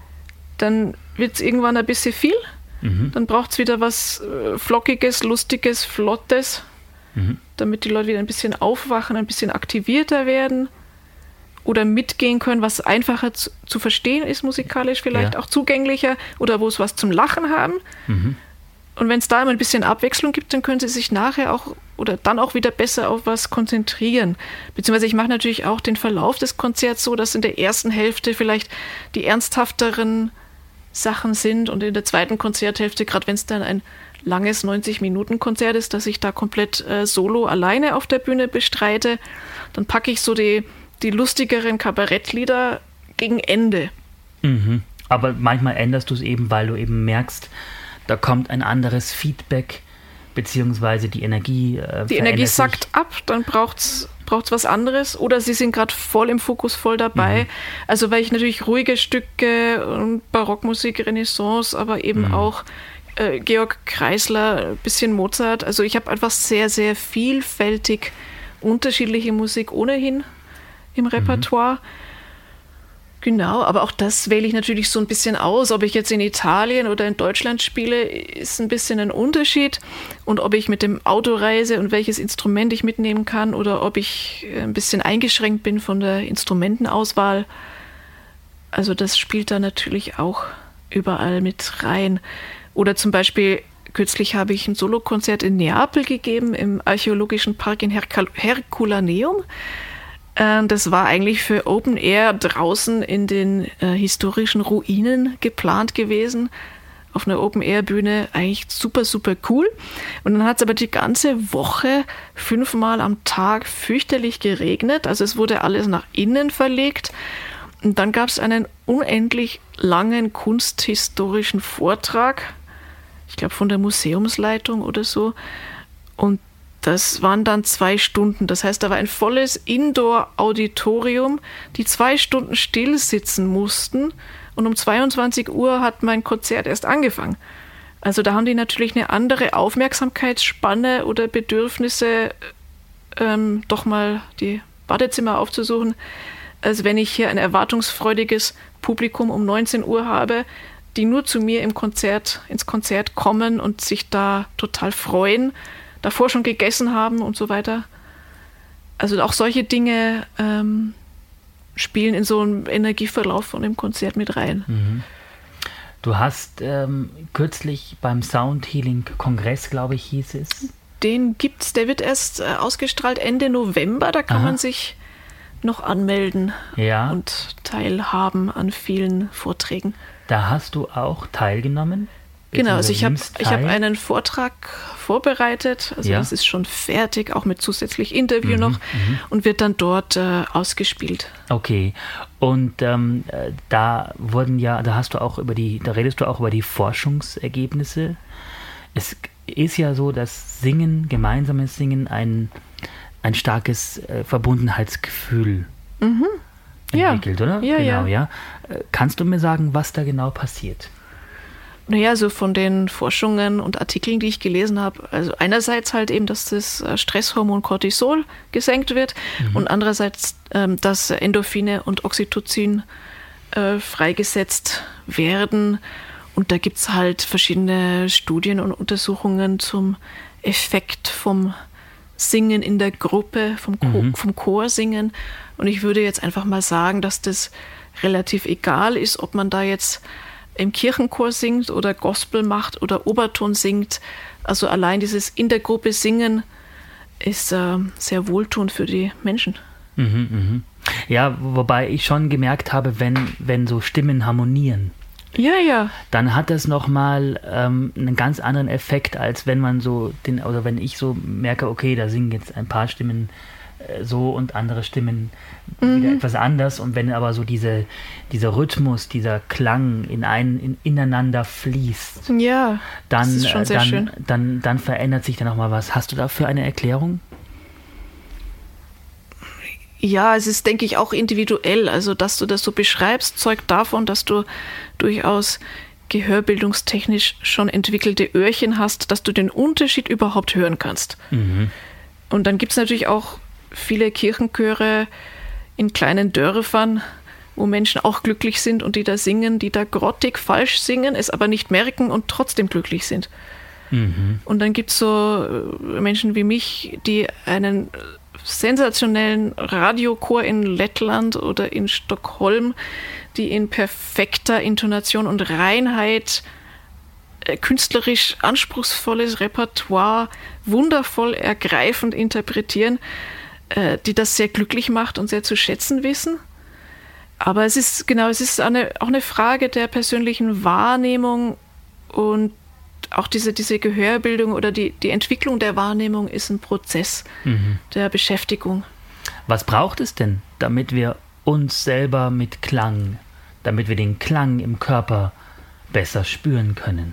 dann wird es irgendwann ein bisschen viel. Mhm. Dann braucht es wieder was äh, Flockiges, Lustiges, Flottes, mhm. damit die Leute wieder ein bisschen aufwachen, ein bisschen aktivierter werden oder mitgehen können, was einfacher zu, zu verstehen ist, musikalisch vielleicht ja. auch zugänglicher oder wo es was zum Lachen haben. Mhm. Und wenn es da immer ein bisschen Abwechslung gibt, dann können sie sich nachher auch oder dann auch wieder besser auf was konzentrieren. Beziehungsweise ich mache natürlich auch den Verlauf des Konzerts so, dass in der ersten Hälfte vielleicht die ernsthafteren Sachen sind und in der zweiten Konzerthälfte, gerade wenn es dann ein langes neunzig-Minuten-Konzert ist, dass ich da komplett äh, solo alleine auf der Bühne bestreite, dann packe ich so die, die lustigeren Kabarettlieder gegen Ende. Mhm. Aber manchmal änderst du es eben, weil du eben merkst, da kommt ein anderes Feedback, beziehungsweise die Energie äh, Die Energie sackt sich ab, dann braucht es braucht es was anderes oder sie sind gerade voll im Fokus, voll dabei. Mhm. Also weil ich natürlich ruhige Stücke und Barockmusik, Renaissance, aber eben mhm. auch äh, Georg Kreisler, ein bisschen Mozart. Also ich habe einfach sehr, sehr vielfältig unterschiedliche Musik ohnehin im Repertoire. Mhm. Genau, aber auch das wähle ich natürlich so ein bisschen aus. Ob ich jetzt in Italien oder in Deutschland spiele, ist ein bisschen ein Unterschied. Und ob ich mit dem Auto reise und welches Instrument ich mitnehmen kann oder ob ich ein bisschen eingeschränkt bin von der Instrumentenauswahl. Also das spielt da natürlich auch überall mit rein. Oder zum Beispiel, kürzlich habe ich ein Solokonzert in Neapel gegeben, im archäologischen Park in Hercul- Herculaneum. Das war eigentlich für Open Air draußen in den äh, historischen Ruinen geplant gewesen. Auf einer Open Air Bühne eigentlich super, super cool. Und dann hat es aber die ganze Woche fünfmal am Tag fürchterlich geregnet. Also es wurde alles nach innen verlegt. Und dann gab es einen unendlich langen kunsthistorischen Vortrag ich glaube von der Museumsleitung oder so. Und das waren dann zwei Stunden. Das heißt, da war ein volles Indoor-Auditorium, die zwei Stunden still sitzen mussten. Und um zweiundzwanzig Uhr hat mein Konzert erst angefangen. Also da haben die natürlich eine andere Aufmerksamkeitsspanne oder Bedürfnisse, ähm, doch mal die Badezimmer aufzusuchen, als wenn ich hier ein erwartungsfreudiges Publikum um neunzehn Uhr habe, die nur zu mir im Konzert, ins Konzert kommen und sich da total freuen, davor schon gegessen haben und so weiter. Also auch solche Dinge ähm, spielen in so einen Energieverlauf von dem Konzert mit rein. Mhm. Du hast ähm, kürzlich beim Soundhealing-Kongress, glaube ich, hieß es. Den gibt's, der wird erst äh, ausgestrahlt Ende November, da kann Aha. man sich noch anmelden Ja. und teilhaben an vielen Vorträgen. Da hast du auch teilgenommen? Genau, also ich habe Nimmst ich hab teil? einen Vortrag vorbereitet, also Ja. das ist schon fertig, auch mit zusätzlich Interview Mhm, noch mhm. und wird dann dort äh, ausgespielt. Okay. Und ähm, äh, da wurden ja, da hast du auch über die, da redest du auch über die Forschungsergebnisse. Es ist ja so, dass Singen, gemeinsames Singen ein, ein starkes äh, Verbundenheitsgefühl Ja. entwickelt, oder? Ja, genau, ja. ja. Äh, Kannst du mir sagen, was da genau passiert? Naja, so von den Forschungen und Artikeln, die ich gelesen habe, also einerseits halt eben, dass das äh, Stresshormon Cortisol gesenkt wird und andererseits, ähm, dass Endorphine und Oxytocin äh, freigesetzt werden. Und da gibt es halt verschiedene Studien und Untersuchungen zum Effekt vom Singen in der Gruppe, vom, Cho- Mhm. vom Chorsingen. Und ich würde jetzt einfach mal sagen, dass das relativ egal ist, ob man da jetzt im Kirchenchor singt oder Gospel macht oder Oberton singt. Also allein dieses in der Gruppe Singen ist äh, sehr wohltuend für die Menschen. Mhm, mhm. Ja, wobei ich schon gemerkt habe, wenn, wenn so Stimmen harmonieren, Ja, ja. dann hat das nochmal ähm, einen ganz anderen Effekt, als wenn man so, den, oder wenn ich so merke, okay, da singen jetzt ein paar Stimmen äh, so und andere Stimmen wieder etwas anders. Und wenn aber so diese, dieser Rhythmus, dieser Klang in ein, in, ineinander fließt, Ja, dann, das ist schon äh, sehr dann, schön. dann, dann verändert sich da nochmal was. Hast du dafür eine Erklärung? Ja, es ist, denke ich, auch individuell. Also, dass du das so beschreibst, zeugt davon, dass du durchaus gehörbildungstechnisch schon entwickelte Öhrchen hast, dass du den Unterschied überhaupt hören kannst. Mhm. Und dann gibt es natürlich auch viele Kirchenchöre in kleinen Dörfern, wo Menschen auch glücklich sind und die da singen, die da grottig falsch singen, es aber nicht merken und trotzdem glücklich sind. Mhm. Und dann gibt es so äh, Menschen wie mich, die einen sensationellen Radiochor in Lettland oder in Stockholm, die in perfekter Intonation und Reinheit äh, künstlerisch anspruchsvolles Repertoire wundervoll ergreifend interpretieren, äh, die das sehr glücklich macht und sehr zu schätzen wissen. Aber es ist genau, es ist eine, auch eine Frage der persönlichen Wahrnehmung und auch diese, diese Gehörbildung oder die, die Entwicklung der Wahrnehmung ist ein Prozess Mhm. der Beschäftigung. Was braucht es denn, damit wir uns selber mit Klang, damit wir den Klang im Körper besser spüren können?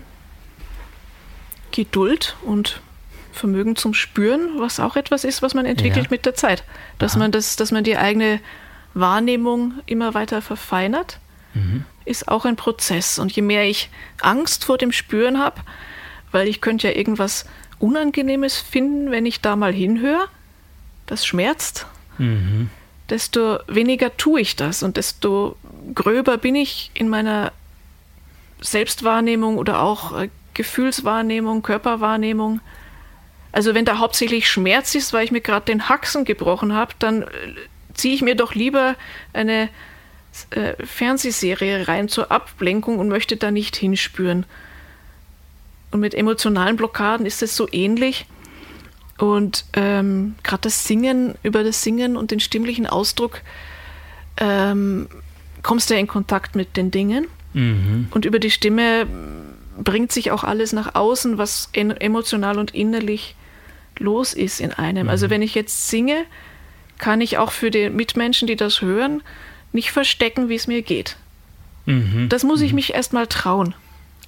Geduld und Vermögen zum Spüren, was auch etwas ist, was man entwickelt Ja. mit der Zeit. Dass Aha. man das, dass man die eigene Wahrnehmung immer weiter verfeinert, Mhm. ist auch ein Prozess. Und je mehr ich Angst vor dem Spüren habe, weil ich könnte ja irgendwas Unangenehmes finden, wenn ich da mal hinhöre, das schmerzt, Mhm. desto weniger tue ich das und desto gröber bin ich in meiner Selbstwahrnehmung oder auch äh, Gefühlswahrnehmung, Körperwahrnehmung. Also wenn da hauptsächlich Schmerz ist, weil ich mir gerade den Haxen gebrochen habe, dann äh, ziehe ich mir doch lieber eine äh, Fernsehserie rein zur Ablenkung und möchte da nicht hinspüren. Und mit emotionalen Blockaden ist es so ähnlich. Und ähm, gerade das Singen, über das Singen und den stimmlichen Ausdruck ähm, kommst du ja in Kontakt mit den Dingen. Mhm. Und über die Stimme bringt sich auch alles nach außen, was en- emotional und innerlich los ist in einem. Also wenn ich jetzt singe, kann ich auch für die Mitmenschen, die das hören, nicht verstecken, wie es mir geht. Mhm. Das muss ich mich erst mal trauen.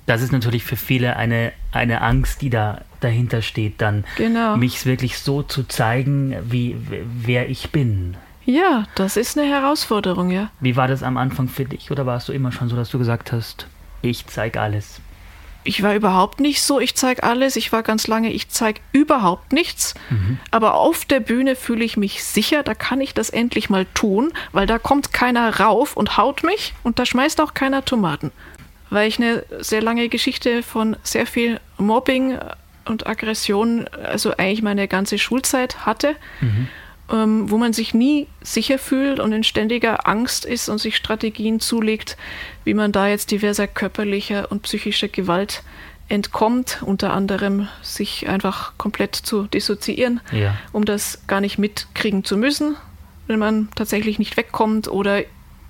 Das ist natürlich für viele eine, eine Angst, die da dahinter steht, dann genau. mich wirklich so zu zeigen, wie wer ich bin. Ja, das ist eine Herausforderung, ja. Wie war das am Anfang für dich? Oder warst du immer schon so, dass du gesagt hast, ich zeige alles? Ich war überhaupt nicht so, ich zeige alles. Ich war ganz lange, ich zeige überhaupt nichts. Mhm. Aber auf der Bühne fühle ich mich sicher, da kann ich das endlich mal tun, weil da kommt keiner rauf und haut mich und da schmeißt auch keiner Tomaten. Weil ich eine sehr lange Geschichte von sehr viel Mobbing und Aggression, also eigentlich meine ganze Schulzeit hatte, mhm. ähm, wo man sich nie sicher fühlt und in ständiger Angst ist und sich Strategien zulegt, wie man da jetzt diverser körperlicher und psychischer Gewalt entkommt, unter anderem sich einfach komplett zu dissoziieren, ja. um das gar nicht mitkriegen zu müssen, wenn man tatsächlich nicht wegkommt oder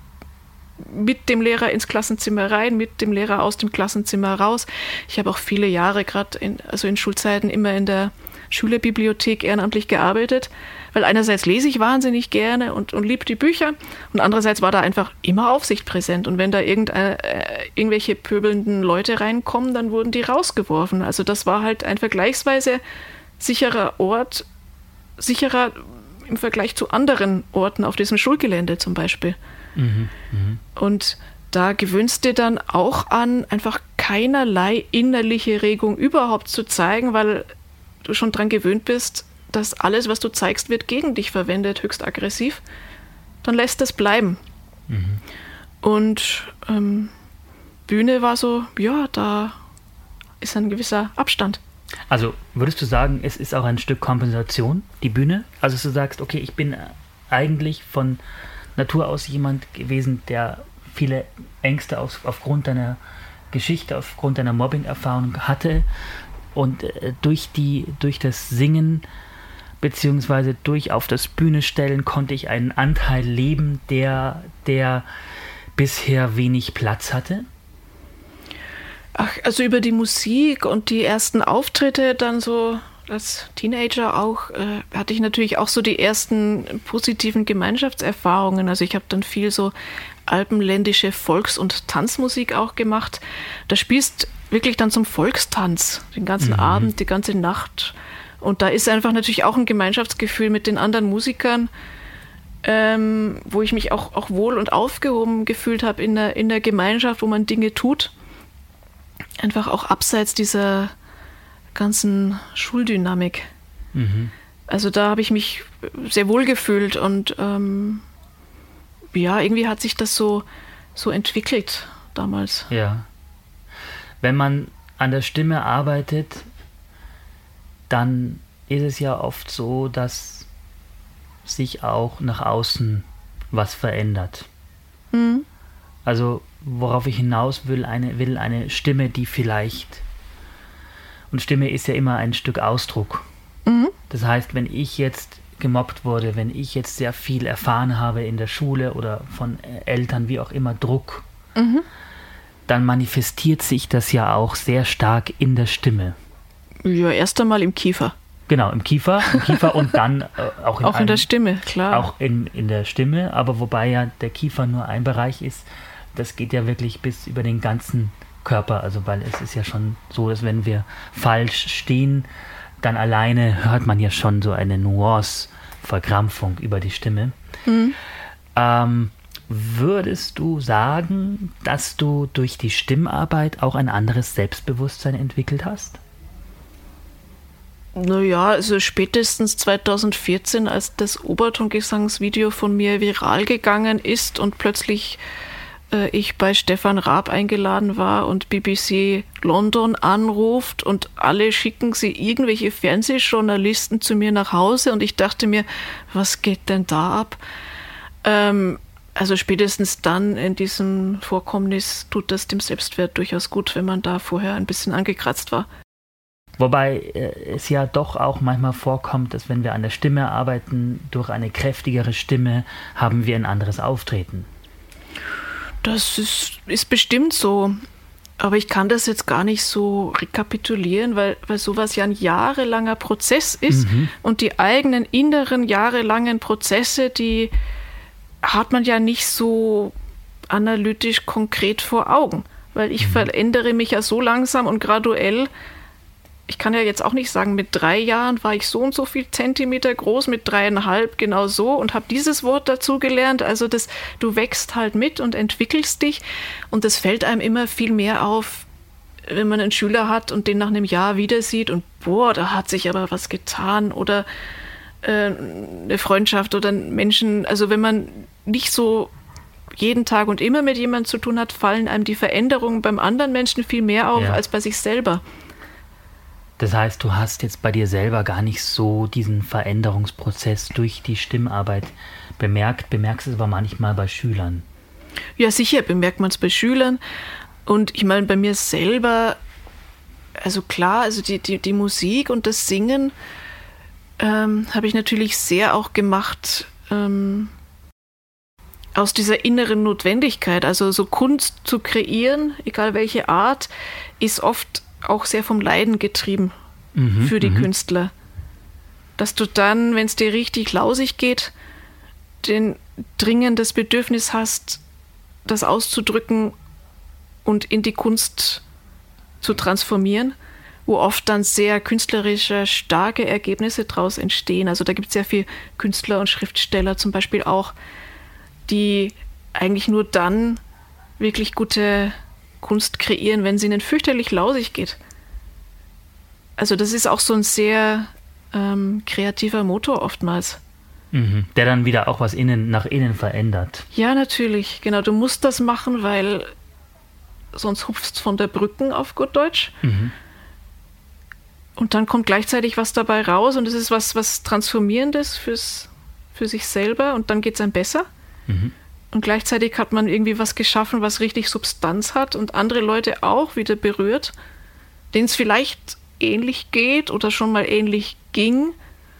mit dem Lehrer ins Klassenzimmer rein, mit dem Lehrer aus dem Klassenzimmer raus. Ich habe auch viele Jahre, gerade in, also in Schulzeiten, immer in der Schülerbibliothek ehrenamtlich gearbeitet, weil einerseits lese ich wahnsinnig gerne und, und liebe die Bücher und andererseits war da einfach immer Aufsicht präsent und wenn da irgendeine, äh, irgendwelche pöbelnden Leute reinkommen, dann wurden die rausgeworfen. Also das war halt ein vergleichsweise sicherer Ort, sicherer im Vergleich zu anderen Orten auf diesem Schulgelände zum Beispiel. Mhm, mh. Und da gewöhnst du dir dann auch an, einfach keinerlei innerliche Regung überhaupt zu zeigen, weil du schon dran gewöhnt bist, dass alles, was du zeigst, wird gegen dich verwendet, höchst aggressiv. Dann lässt das bleiben. Mhm. Und ähm, Bühne war so, ja, da ist ein gewisser Abstand. Also würdest du sagen, es ist auch ein Stück Kompensation, die Bühne? Also dass du sagst, okay, ich bin eigentlich von Natur aus jemand gewesen, der viele Ängste auf, aufgrund deiner Geschichte, aufgrund deiner Mobbing-Erfahrung hatte und äh, durch, die, durch das Singen beziehungsweise durch auf das Bühne stellen konnte ich einen Anteil leben, der, der bisher wenig Platz hatte? Ach, also über die Musik und die ersten Auftritte dann so als Teenager auch, äh, hatte ich natürlich auch so die ersten positiven Gemeinschaftserfahrungen. Also ich habe dann viel so alpenländische Volks- und Tanzmusik auch gemacht. Da spielst wirklich dann zum Volkstanz den ganzen mhm. Abend, die ganze Nacht. Und da ist einfach natürlich auch ein Gemeinschaftsgefühl mit den anderen Musikern, ähm, wo ich mich auch, auch wohl und aufgehoben gefühlt habe in der, in der Gemeinschaft, wo man Dinge tut. Einfach auch abseits dieser ganzen Schuldynamik. Mhm. Also da habe ich mich sehr wohl gefühlt und ähm, ja, irgendwie hat sich das so, so entwickelt damals. Ja. Wenn man an der Stimme arbeitet, dann ist es ja oft so, dass sich auch nach außen was verändert. Mhm. Also worauf ich hinaus will, eine, will eine Stimme, die vielleicht, und Stimme ist ja immer ein Stück Ausdruck. Mhm. Das heißt, wenn ich jetzt gemobbt wurde, wenn ich jetzt sehr viel erfahren habe in der Schule oder von Eltern, wie auch immer, Druck, mhm. dann manifestiert sich das ja auch sehr stark in der Stimme. Ja, erst einmal im Kiefer. Genau, im Kiefer, im Kiefer und dann äh, auch in, auch in einem, der Stimme, klar. Auch in, in der Stimme, aber wobei ja der Kiefer nur ein Bereich ist, das geht ja wirklich bis über den ganzen Körper, also weil es ist ja schon so, dass wenn wir falsch stehen, dann alleine hört man ja schon so eine Nuance, Verkrampfung über die Stimme. Mhm. Ähm, würdest du sagen, dass du durch die Stimmarbeit auch ein anderes Selbstbewusstsein entwickelt hast? Naja, also spätestens zweitausendvierzehn, als das Obertongesangsvideo von mir viral gegangen ist und plötzlich äh, ich bei Stefan Raab eingeladen war und B B C London anruft und alle schicken sie irgendwelche Fernsehjournalisten zu mir nach Hause und ich dachte mir, was geht denn da ab? Ähm, also spätestens dann in diesem Vorkommnis tut das dem Selbstwert durchaus gut, wenn man da vorher ein bisschen angekratzt war. Wobei äh, es ja doch auch manchmal vorkommt, dass wenn wir an der Stimme arbeiten, durch eine kräftigere Stimme haben wir ein anderes Auftreten. Das ist, ist bestimmt so. Aber ich kann das jetzt gar nicht so rekapitulieren, weil, weil sowas ja ein jahrelanger Prozess ist. Mhm. Und die eigenen inneren jahrelangen Prozesse, die hat man ja nicht so analytisch konkret vor Augen. weil ich mhm. verändere mich ja so langsam und graduell. Ich kann ja jetzt auch nicht sagen, mit drei Jahren war ich so und so viel Zentimeter groß, mit dreieinhalb genau so und habe dieses Wort dazu gelernt. Also das, du wächst halt mit und entwickelst dich und das fällt einem immer viel mehr auf, wenn man einen Schüler hat und den nach einem Jahr wieder sieht und boah, da hat sich aber was getan oder äh, eine Freundschaft oder Menschen, also wenn man nicht so jeden Tag und immer mit jemandem zu tun hat, fallen einem die Veränderungen beim anderen Menschen viel mehr auf ja. als bei sich selber. Das heißt, du hast jetzt bei dir selber gar nicht so diesen Veränderungsprozess durch die Stimmarbeit bemerkt, bemerkst es aber manchmal bei Schülern. Ja, sicher bemerkt man es bei Schülern. Und ich meine, bei mir selber, also klar, also die, die, die Musik und das Singen ähm, habe ich natürlich sehr auch gemacht ähm, aus dieser inneren Notwendigkeit. Also so Kunst zu kreieren, egal welche Art, ist oft auch sehr vom Leiden getrieben mhm, für die mhm. Künstler. Dass du dann, wenn es dir richtig lausig geht, den dringendes Bedürfnis hast, das auszudrücken und in die Kunst zu transformieren, wo oft dann sehr künstlerische, starke Ergebnisse daraus entstehen. Also da gibt es sehr viele Künstler und Schriftsteller zum Beispiel auch, die eigentlich nur dann wirklich gute Kunst kreieren, wenn es ihnen fürchterlich lausig geht. Also das ist auch so ein sehr ähm, kreativer Motor oftmals. Mhm. Der dann wieder auch was innen nach innen verändert. Ja, natürlich. Genau, du musst das machen, weil sonst hupfst du von der Brücken auf gut Deutsch. Mhm. Und dann kommt gleichzeitig was dabei raus und es ist was, was Transformierendes fürs, für sich selber und dann geht es einem besser. Mhm. Und gleichzeitig hat man irgendwie was geschaffen, was richtig Substanz hat und andere Leute auch wieder berührt, denen es vielleicht ähnlich geht oder schon mal ähnlich ging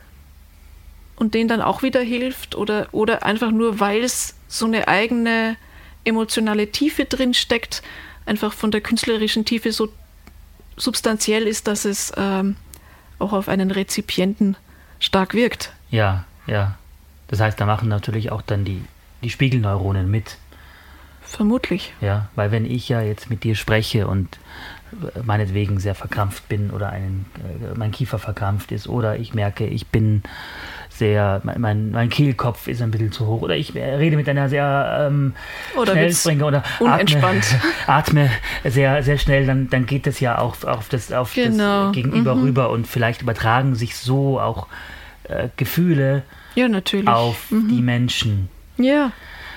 und denen dann auch wieder hilft oder, oder einfach nur, weil es so eine eigene emotionale Tiefe drin steckt, einfach von der künstlerischen Tiefe so substanziell ist, dass es ähm, auch auf einen Rezipienten stark wirkt. Ja, ja. Das heißt, da machen natürlich auch dann die die Spiegelneuronen mit. Vermutlich. Ja, weil wenn ich ja jetzt mit dir spreche und meinetwegen sehr verkrampft bin oder einen, äh, mein Kiefer verkrampft ist oder ich merke, ich bin sehr, mein, mein Kehlkopf ist ein bisschen zu hoch oder ich rede mit einer sehr ähm, oder Schnellspringer oder unentspannt. Atme, atme sehr, sehr schnell, dann, dann geht das ja auch auf das, auf genau. das Gegenüber mhm. rüber und vielleicht übertragen sich so auch äh, Gefühle ja, natürlich. auf mhm. die Menschen. Ja.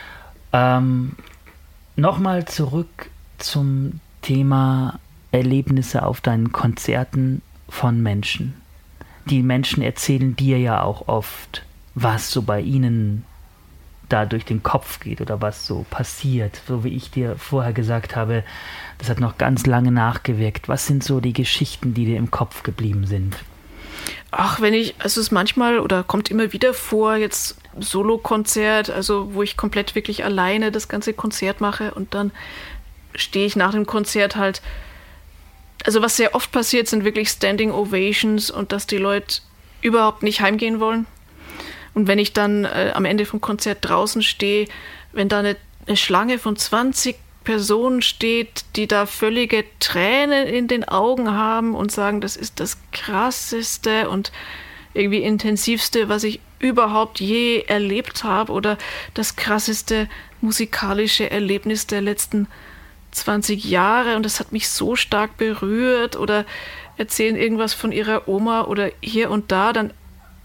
Ähm, Nochmal zurück zum Thema Erlebnisse auf deinen Konzerten von Menschen. Die Menschen erzählen dir ja auch oft, was so bei ihnen da durch den Kopf geht oder was so passiert. So wie ich dir vorher gesagt habe, das hat noch ganz lange nachgewirkt. Was sind so die Geschichten, die dir im Kopf geblieben sind? Ach, wenn ich, also es manchmal oder kommt immer wieder vor, jetzt Solo-Konzert, also wo ich komplett wirklich alleine das ganze Konzert mache und dann stehe ich nach dem Konzert halt, also was sehr oft passiert, sind wirklich Standing Ovations und dass die Leute überhaupt nicht heimgehen wollen. Und wenn ich dann äh, am Ende vom Konzert draußen stehe, wenn da eine, eine Schlange von zwanzig Personen steht, die da völlige Tränen in den Augen haben und sagen, das ist das Krasseste und irgendwie Intensivste, was ich überhaupt je erlebt habe oder das krasseste musikalische Erlebnis der letzten zwanzig Jahre und das hat mich so stark berührt oder erzählen irgendwas von ihrer Oma oder hier und da, dann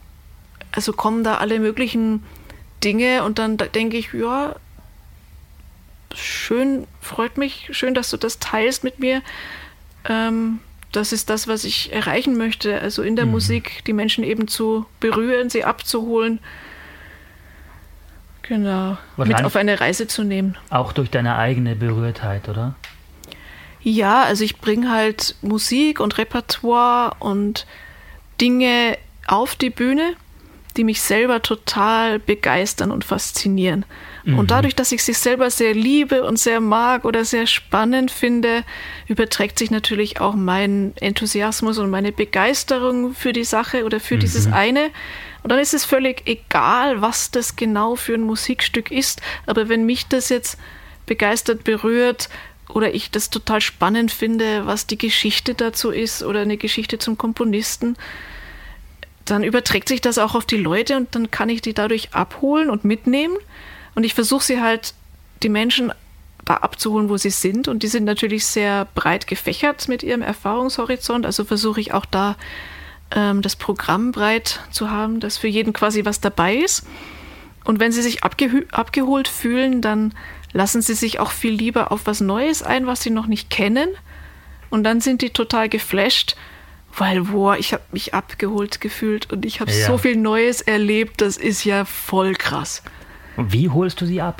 also kommen da alle möglichen Dinge und dann denke ich, ja, schön, freut mich, schön, dass du das teilst mit mir. Ähm, das ist das, was ich erreichen möchte, also in der mhm. Musik die Menschen eben zu berühren, sie abzuholen, genau, mit auf eine Reise zu nehmen. Auch durch deine eigene Berührtheit, oder? Ja, also ich bringe halt Musik und Repertoire und Dinge auf die Bühne, die mich selber total begeistern und faszinieren. Mhm. Und dadurch, dass ich sie selber sehr liebe und sehr mag oder sehr spannend finde, überträgt sich natürlich auch mein Enthusiasmus und meine Begeisterung für die Sache oder für mhm. dieses eine. Und dann ist es völlig egal, was das genau für ein Musikstück ist. Aber wenn mich das jetzt begeistert, berührt oder ich das total spannend finde, was die Geschichte dazu ist oder eine Geschichte zum Komponisten, dann überträgt sich das auch auf die Leute und dann kann ich die dadurch abholen und mitnehmen. Und ich versuche sie halt, die Menschen da abzuholen, wo sie sind. Und die sind natürlich sehr breit gefächert mit ihrem Erfahrungshorizont. Also versuche ich auch da ähm, das Programm breit zu haben, dass für jeden quasi was dabei ist. Und wenn sie sich abge- abgeholt fühlen, dann lassen sie sich auch viel lieber auf was Neues ein, was sie noch nicht kennen. Und dann sind die total geflasht, weil, boah, ich habe mich abgeholt gefühlt und ich habe ja. so viel Neues erlebt, das ist ja voll krass. Und wie holst du sie ab?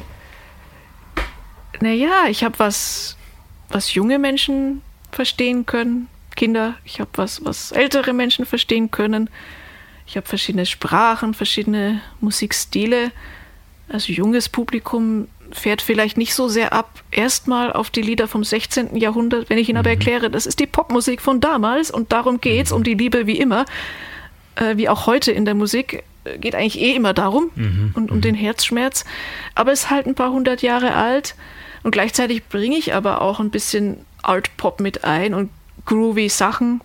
Naja, ich habe was, was junge Menschen verstehen können, Kinder. Ich habe was, was ältere Menschen verstehen können. Ich habe verschiedene Sprachen, verschiedene Musikstile. Also junges Publikum fährt vielleicht nicht so sehr ab, erstmal auf die Lieder vom sechzehnten Jahrhundert, wenn ich ihnen aber Mhm. erkläre, das ist die Popmusik von damals und darum geht's, Mhm. um die Liebe wie immer, äh, wie auch heute in der Musik, äh, geht eigentlich eh immer darum Mhm. und um Mhm. den Herzschmerz, aber ist halt ein paar hundert Jahre alt und gleichzeitig bringe ich aber auch ein bisschen Art-Pop mit ein und groovy Sachen.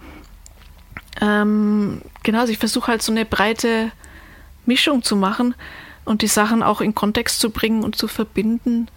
Ähm, genau, also ich versuche halt so eine breite Mischung zu machen und die Sachen auch in Kontext zu bringen und zu verbinden.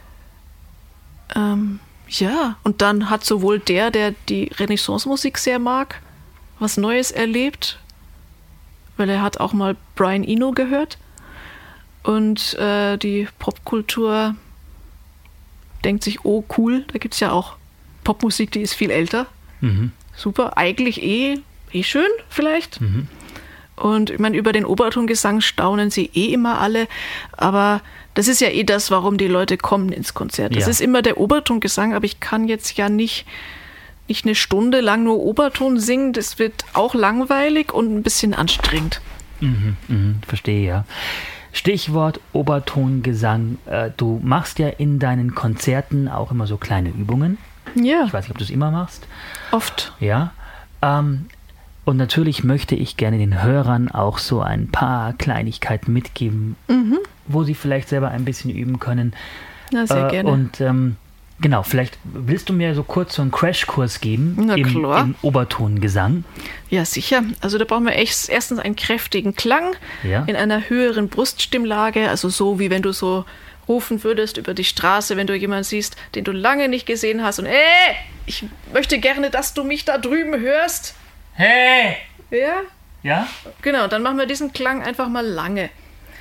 Ähm, ja, und dann hat sowohl der, der die Renaissance-Musik sehr mag, was Neues erlebt, weil er hat auch mal Brian Eno gehört und äh, die Popkultur denkt sich, oh cool, da gibt es ja auch Popmusik, die ist viel älter. Mhm. Super, eigentlich eh, eh schön vielleicht. Mhm. Und ich meine, über den Obertongesang staunen sie eh immer alle, aber das ist ja eh das, warum die Leute kommen ins Konzert. Das Ja. ist immer der Obertongesang, aber ich kann jetzt ja nicht, nicht eine Stunde lang nur Oberton singen, das wird auch langweilig und ein bisschen anstrengend. Mhm. Mhm. Verstehe, ja. Stichwort Obertongesang. Äh, du machst ja in deinen Konzerten auch immer so kleine Übungen. Ja, Ich weiß nicht, ob du es immer machst. oft. Ja. Ähm, und natürlich möchte ich gerne den Hörern auch so ein paar Kleinigkeiten mitgeben, Mhm. wo sie vielleicht selber ein bisschen üben können. Na, sehr Äh, gerne. Und ähm, genau, vielleicht willst du mir so kurz so einen Crashkurs geben Na im, klar. im Obertongesang. Ja, sicher. Also da brauchen wir echt erstens einen kräftigen Klang Ja. in einer höheren Bruststimmlage, also so wie wenn du so rufen würdest über die Straße, wenn du jemanden siehst, den du lange nicht gesehen hast und ey, ich möchte gerne, dass du mich da drüben hörst. Hey! Ja, Ja? genau, dann machen wir diesen Klang einfach mal lange.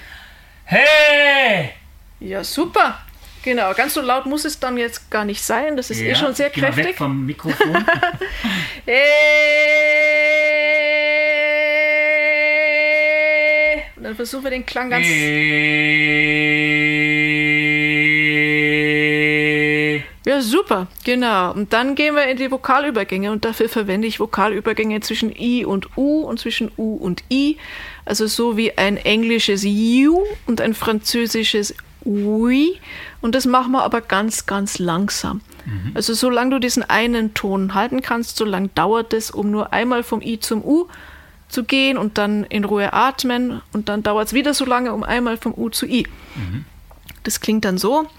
Hey! Ja, super. Genau, ganz so laut muss es dann jetzt gar nicht sein, das ist eh schon sehr Geh mal kräftig. weg vom Mikrofon. Hey! Und dann versuchen wir den Klang ganz... Ja, super, genau. Und dann gehen wir in die Vokalübergänge und dafür verwende ich Vokalübergänge zwischen I und U und zwischen U und I. Also so wie ein englisches U und ein französisches Oui. Und das machen wir aber ganz, ganz langsam. Mhm. Also solange du diesen einen Ton halten kannst, solange dauert es, um nur einmal vom I zum U zu gehen und dann in Ruhe atmen. Und dann dauert es wieder so lange, um einmal vom U zu I. Mhm. Das klingt dann so.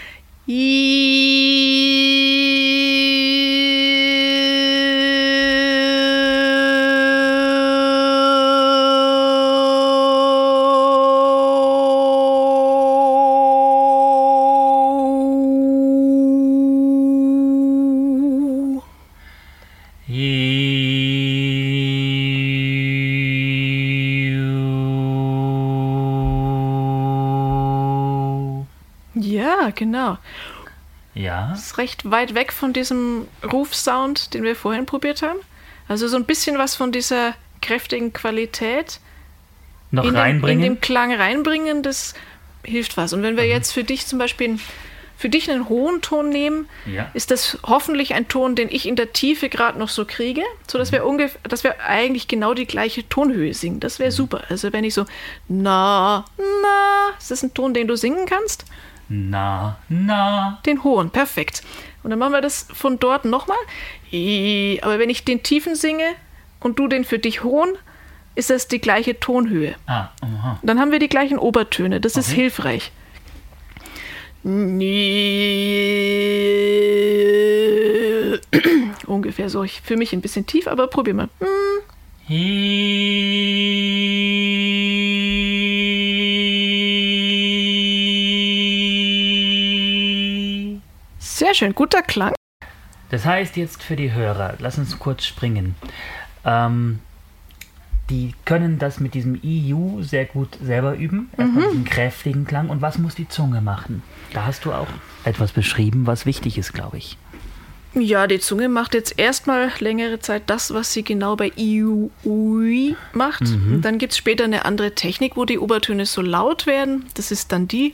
Ja, genau. Ja. Das ist recht weit weg von diesem Rufsound, den wir vorhin probiert haben. Also so ein bisschen was von dieser kräftigen Qualität Noch in, reinbringen. Den, in den Klang reinbringen, das hilft was. Und wenn wir mhm. jetzt für dich zum Beispiel für dich einen hohen Ton nehmen, Ja. ist das hoffentlich ein Ton, den ich in der Tiefe gerade noch so kriege, sodass mhm. wir ungefähr, dass wir eigentlich genau die gleiche Tonhöhe singen. Das wäre mhm. super. Also wenn ich so na, na, ist das ein Ton, den du singen kannst? Na, na. Den hohen, perfekt. Und dann machen wir das von dort nochmal. Aber wenn ich den tiefen singe und du den für dich hohen, ist das die gleiche Tonhöhe. Ah, aha. Dann haben wir die gleichen Obertöne. Das ist Okay. hilfreich. Ungefähr so. Ich fühle mich ein bisschen tief, aber probier mal. Sehr schön, guter Klang. Das heißt jetzt für die Hörer, lass uns kurz springen. Ähm, die können das mit diesem I U sehr gut selber üben, erstmal diesen kräftigen Klang. Und was muss die Zunge machen? Da hast du auch etwas beschrieben, was wichtig ist, glaube ich. Ja, die Zunge macht jetzt erstmal längere Zeit das, was sie genau bei I U Ui macht. Mhm. Und dann gibt es später eine andere Technik, wo die Obertöne so laut werden. Das ist dann die.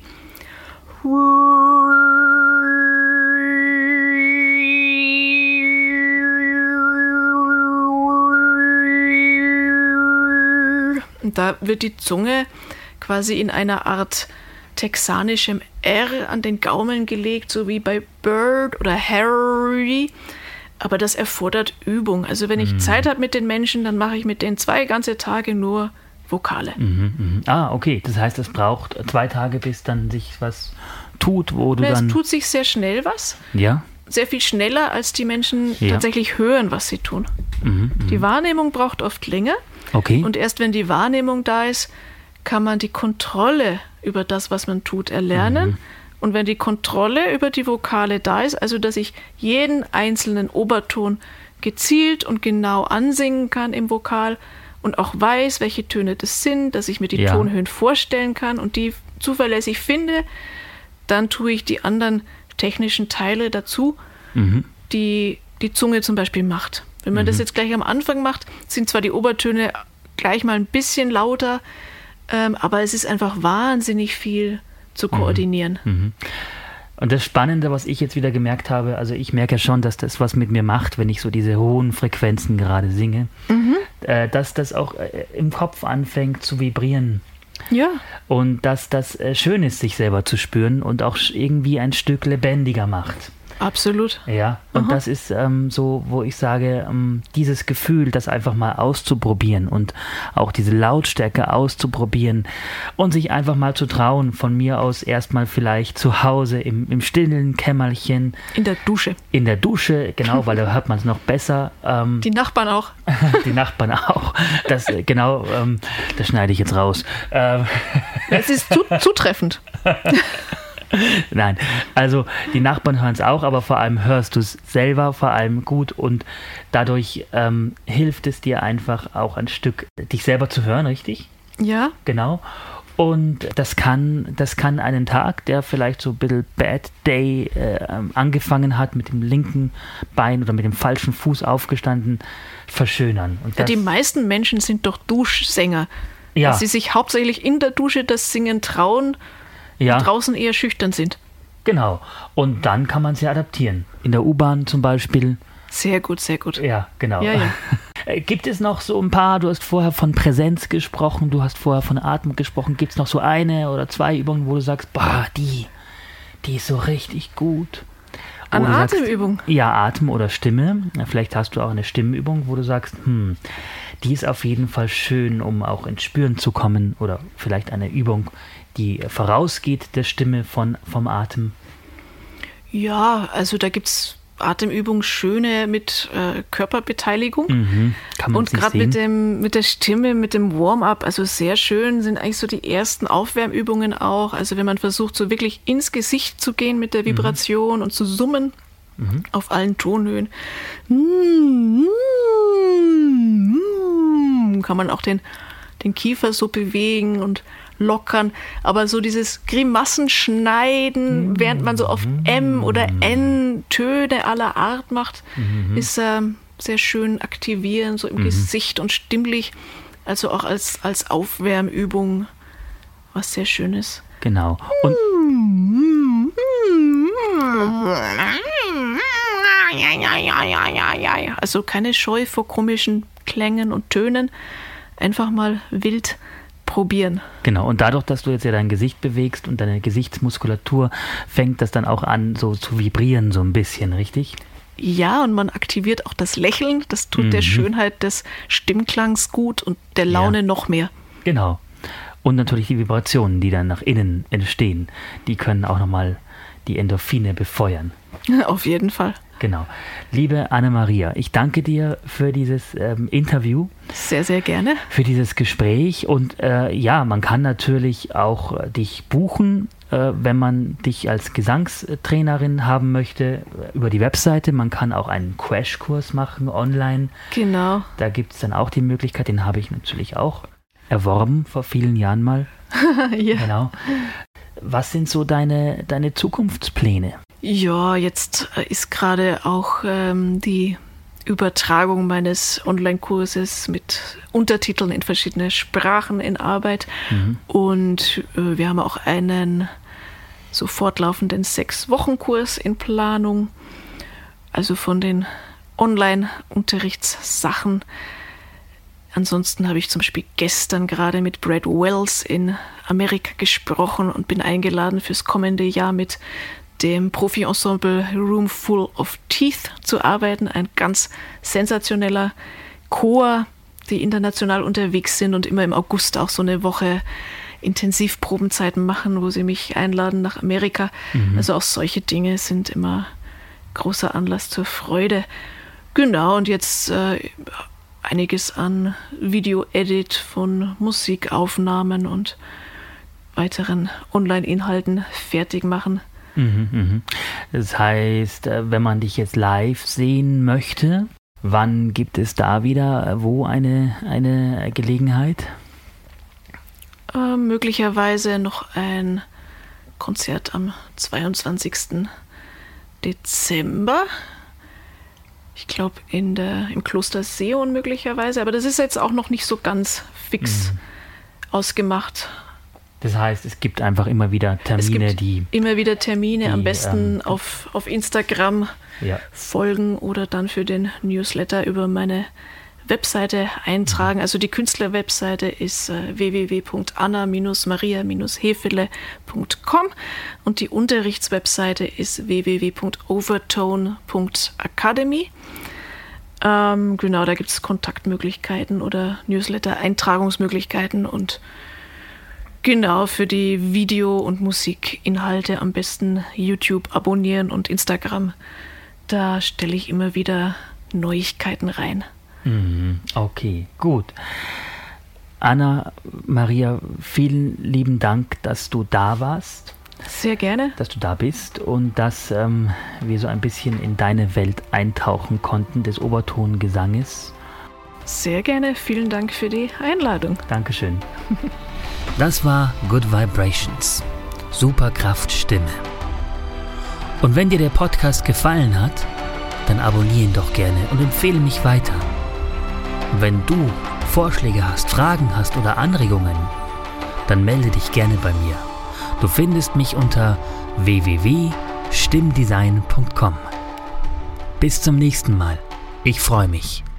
Und da wird die Zunge quasi in einer Art texanischem R an den Gaumen gelegt, so wie bei Bird oder Harry. Aber das erfordert Übung. Also wenn ich mhm. Zeit habe mit den Menschen, dann mache ich mit denen zwei ganze Tage nur Vokale. Mhm, mhm. Ah, okay. Das heißt, es braucht zwei Tage, bis dann sich was tut, wo du Na, dann... Es tut sich sehr schnell was. Ja. Sehr viel schneller, als die Menschen ja. tatsächlich hören, was sie tun. Mhm, die Wahrnehmung braucht oft länger. Okay. Und erst wenn die Wahrnehmung da ist, kann man die Kontrolle über das, was man tut, erlernen. Mhm. Und wenn die Kontrolle über die Vokale da ist, also dass ich jeden einzelnen Oberton gezielt und genau ansingen kann im Vokal und auch weiß, welche Töne das sind, dass ich mir die ja. Tonhöhen vorstellen kann und die zuverlässig finde, dann tue ich die anderen technischen Teile dazu, mhm. die die Zunge zum Beispiel macht. Wenn man mhm. das jetzt gleich am Anfang macht, sind zwar die Obertöne gleich mal ein bisschen lauter, ähm, aber es ist einfach wahnsinnig viel zu koordinieren. Mhm. Und das Spannende, was ich jetzt wieder gemerkt habe, also ich merke schon, dass das was mit mir macht, wenn ich so diese hohen Frequenzen gerade singe, mhm. äh, dass das auch äh, im Kopf anfängt zu vibrieren. Ja. Und dass das äh, schön ist, sich selber zu spüren und auch irgendwie ein Stück lebendiger macht. Absolut. Ja, und Aha. das ist ähm, so, wo ich sage, ähm, dieses Gefühl, das einfach mal auszuprobieren und auch diese Lautstärke auszuprobieren und sich einfach mal zu trauen, von mir aus erstmal vielleicht zu Hause im, im stillen Kämmerchen. In der Dusche. In der Dusche, genau, weil da hört man es noch besser. Ähm, Die Nachbarn auch. Die Nachbarn auch. Das, genau, ähm, das schneide ich jetzt raus. Ähm. Es ist zu, zutreffend. Nein, also die Nachbarn hören es auch, aber vor allem hörst du es selber vor allem gut und dadurch ähm, hilft es dir einfach auch ein Stück, dich selber zu hören, richtig? Ja. Genau. Und das kann, das kann einen Tag, der vielleicht so ein bisschen Bad Day äh, angefangen hat, mit dem linken Bein oder mit dem falschen Fuß aufgestanden, verschönern. Und ja, das, die meisten Menschen sind doch Duschsänger. Ja. Dass sie sich hauptsächlich in der Dusche das Singen trauen, ja. die draußen eher schüchtern sind. Genau. Und dann kann man sie adaptieren. In der U-Bahn zum Beispiel. Sehr gut, sehr gut. Ja, genau. Ja, ja. Gibt es noch so ein paar, du hast vorher von Präsenz gesprochen, du hast vorher von Atmen gesprochen, gibt es noch so eine oder zwei Übungen, wo du sagst, boah, die, die ist so richtig gut? An Atemübung? Sagst, ja, Atem oder Stimme. Vielleicht hast du auch eine Stimmübung, wo du sagst, hm, die ist auf jeden Fall schön, um auch ins Spüren zu kommen, oder vielleicht eine Übung, die vorausgeht der Stimme von, vom Atem. Ja, also da gibt es Atemübungen schöne mit äh, Körperbeteiligung. Mhm, kann man und gerade mit dem mit der Stimme, mit dem Warm-up, also sehr schön sind eigentlich so die ersten Aufwärmübungen auch. Also wenn man versucht, so wirklich ins Gesicht zu gehen mit der Vibration mhm. und zu summen mhm. auf allen Tonhöhen. Kann man auch den, den Kiefer so bewegen und lockern, aber so dieses Grimassenschneiden, mm. während man so auf M oder N Töne aller Art macht, mm-hmm. ist äh, sehr schön aktivierend, so im mm-hmm. Gesicht und stimmlich, also auch als, als Aufwärmübung, was sehr Schönes. Genau. Und also keine Scheu vor komischen Klängen und Tönen, einfach mal wild probieren. Genau, und dadurch, dass du jetzt ja dein Gesicht bewegst und deine Gesichtsmuskulatur, fängt das dann auch an, so zu vibrieren, so ein bisschen, richtig? Ja, und man aktiviert auch das Lächeln, das tut mhm. der Schönheit des Stimmklangs gut und der Laune ja. noch mehr. Genau. Und natürlich die Vibrationen, die dann nach innen entstehen, die können auch nochmal die Endorphine befeuern. Auf jeden Fall. Genau. Liebe Anna-Maria, ich danke dir für dieses ähm, Interview. Sehr, sehr gerne. Für dieses Gespräch. Und äh, ja, man kann natürlich auch äh, dich buchen, äh, wenn man dich als Gesangstrainerin haben möchte, über die Webseite. Man kann auch einen Crashkurs machen online. Genau. Da gibt es dann auch die Möglichkeit, den habe ich natürlich auch erworben vor vielen Jahren mal. Ja. Genau. Was sind so deine, deine Zukunftspläne? Ja, jetzt ist gerade auch ähm, die Übertragung meines Online-Kurses mit Untertiteln in verschiedene Sprachen in Arbeit. Mhm. Und äh, wir haben auch einen so fortlaufenden Sechs-Wochen-Kurs in Planung. Also von den Online-Unterrichtssachen. Ansonsten habe ich zum Beispiel gestern gerade mit Brad Wells in Amerika gesprochen und bin eingeladen fürs kommende Jahr mit dem Profi-Ensemble Room Full of Teeth zu arbeiten. Ein ganz sensationeller Chor, die international unterwegs sind und immer im August auch so eine Woche Intensivprobenzeiten machen, wo sie mich einladen nach Amerika. Mhm. Also auch solche Dinge sind immer großer Anlass zur Freude. Genau, und jetzt äh, einiges an Video-Edit von Musikaufnahmen und weiteren Online-Inhalten fertig machen. Das heißt, wenn man dich jetzt live sehen möchte, wann gibt es da wieder wo eine, eine Gelegenheit? Äh, möglicherweise noch ein Konzert am zweiundzwanzigsten Dezember. Ich glaube in der im Kloster Seon möglicherweise, aber das ist jetzt auch noch nicht so ganz fix mhm. ausgemacht. Das heißt, es gibt einfach immer wieder Termine, es gibt die... immer wieder Termine, die, am besten ähm, auf, auf Instagram ja. folgen oder dann für den Newsletter über meine Webseite eintragen. Mhm. Also die Künstlerwebseite ist äh, w w w punkt anna maria hefele punkt com und die Unterrichtswebseite ist w w w punkt overtone punkt academy. Ähm, genau, da gibt es Kontaktmöglichkeiten oder Newsletter-Eintragungsmöglichkeiten und genau, für die Video- und Musikinhalte am besten YouTube abonnieren und Instagram. Da stelle ich immer wieder Neuigkeiten rein. Okay, gut. Anna-Maria, vielen lieben Dank, dass du da warst. Sehr gerne. Dass du da bist und dass ähm, wir so ein bisschen in deine Welt eintauchen konnten des Obertongesanges. Sehr gerne. Vielen Dank für die Einladung. Dankeschön. Das war Good Vibrations, Superkraft Stimme. Und wenn dir der Podcast gefallen hat, dann abonniere ihn doch gerne und empfehle mich weiter. Wenn du Vorschläge hast, Fragen hast oder Anregungen, dann melde dich gerne bei mir. Du findest mich unter w w w punkt stimmdesign punkt com. Bis zum nächsten Mal. Ich freue mich.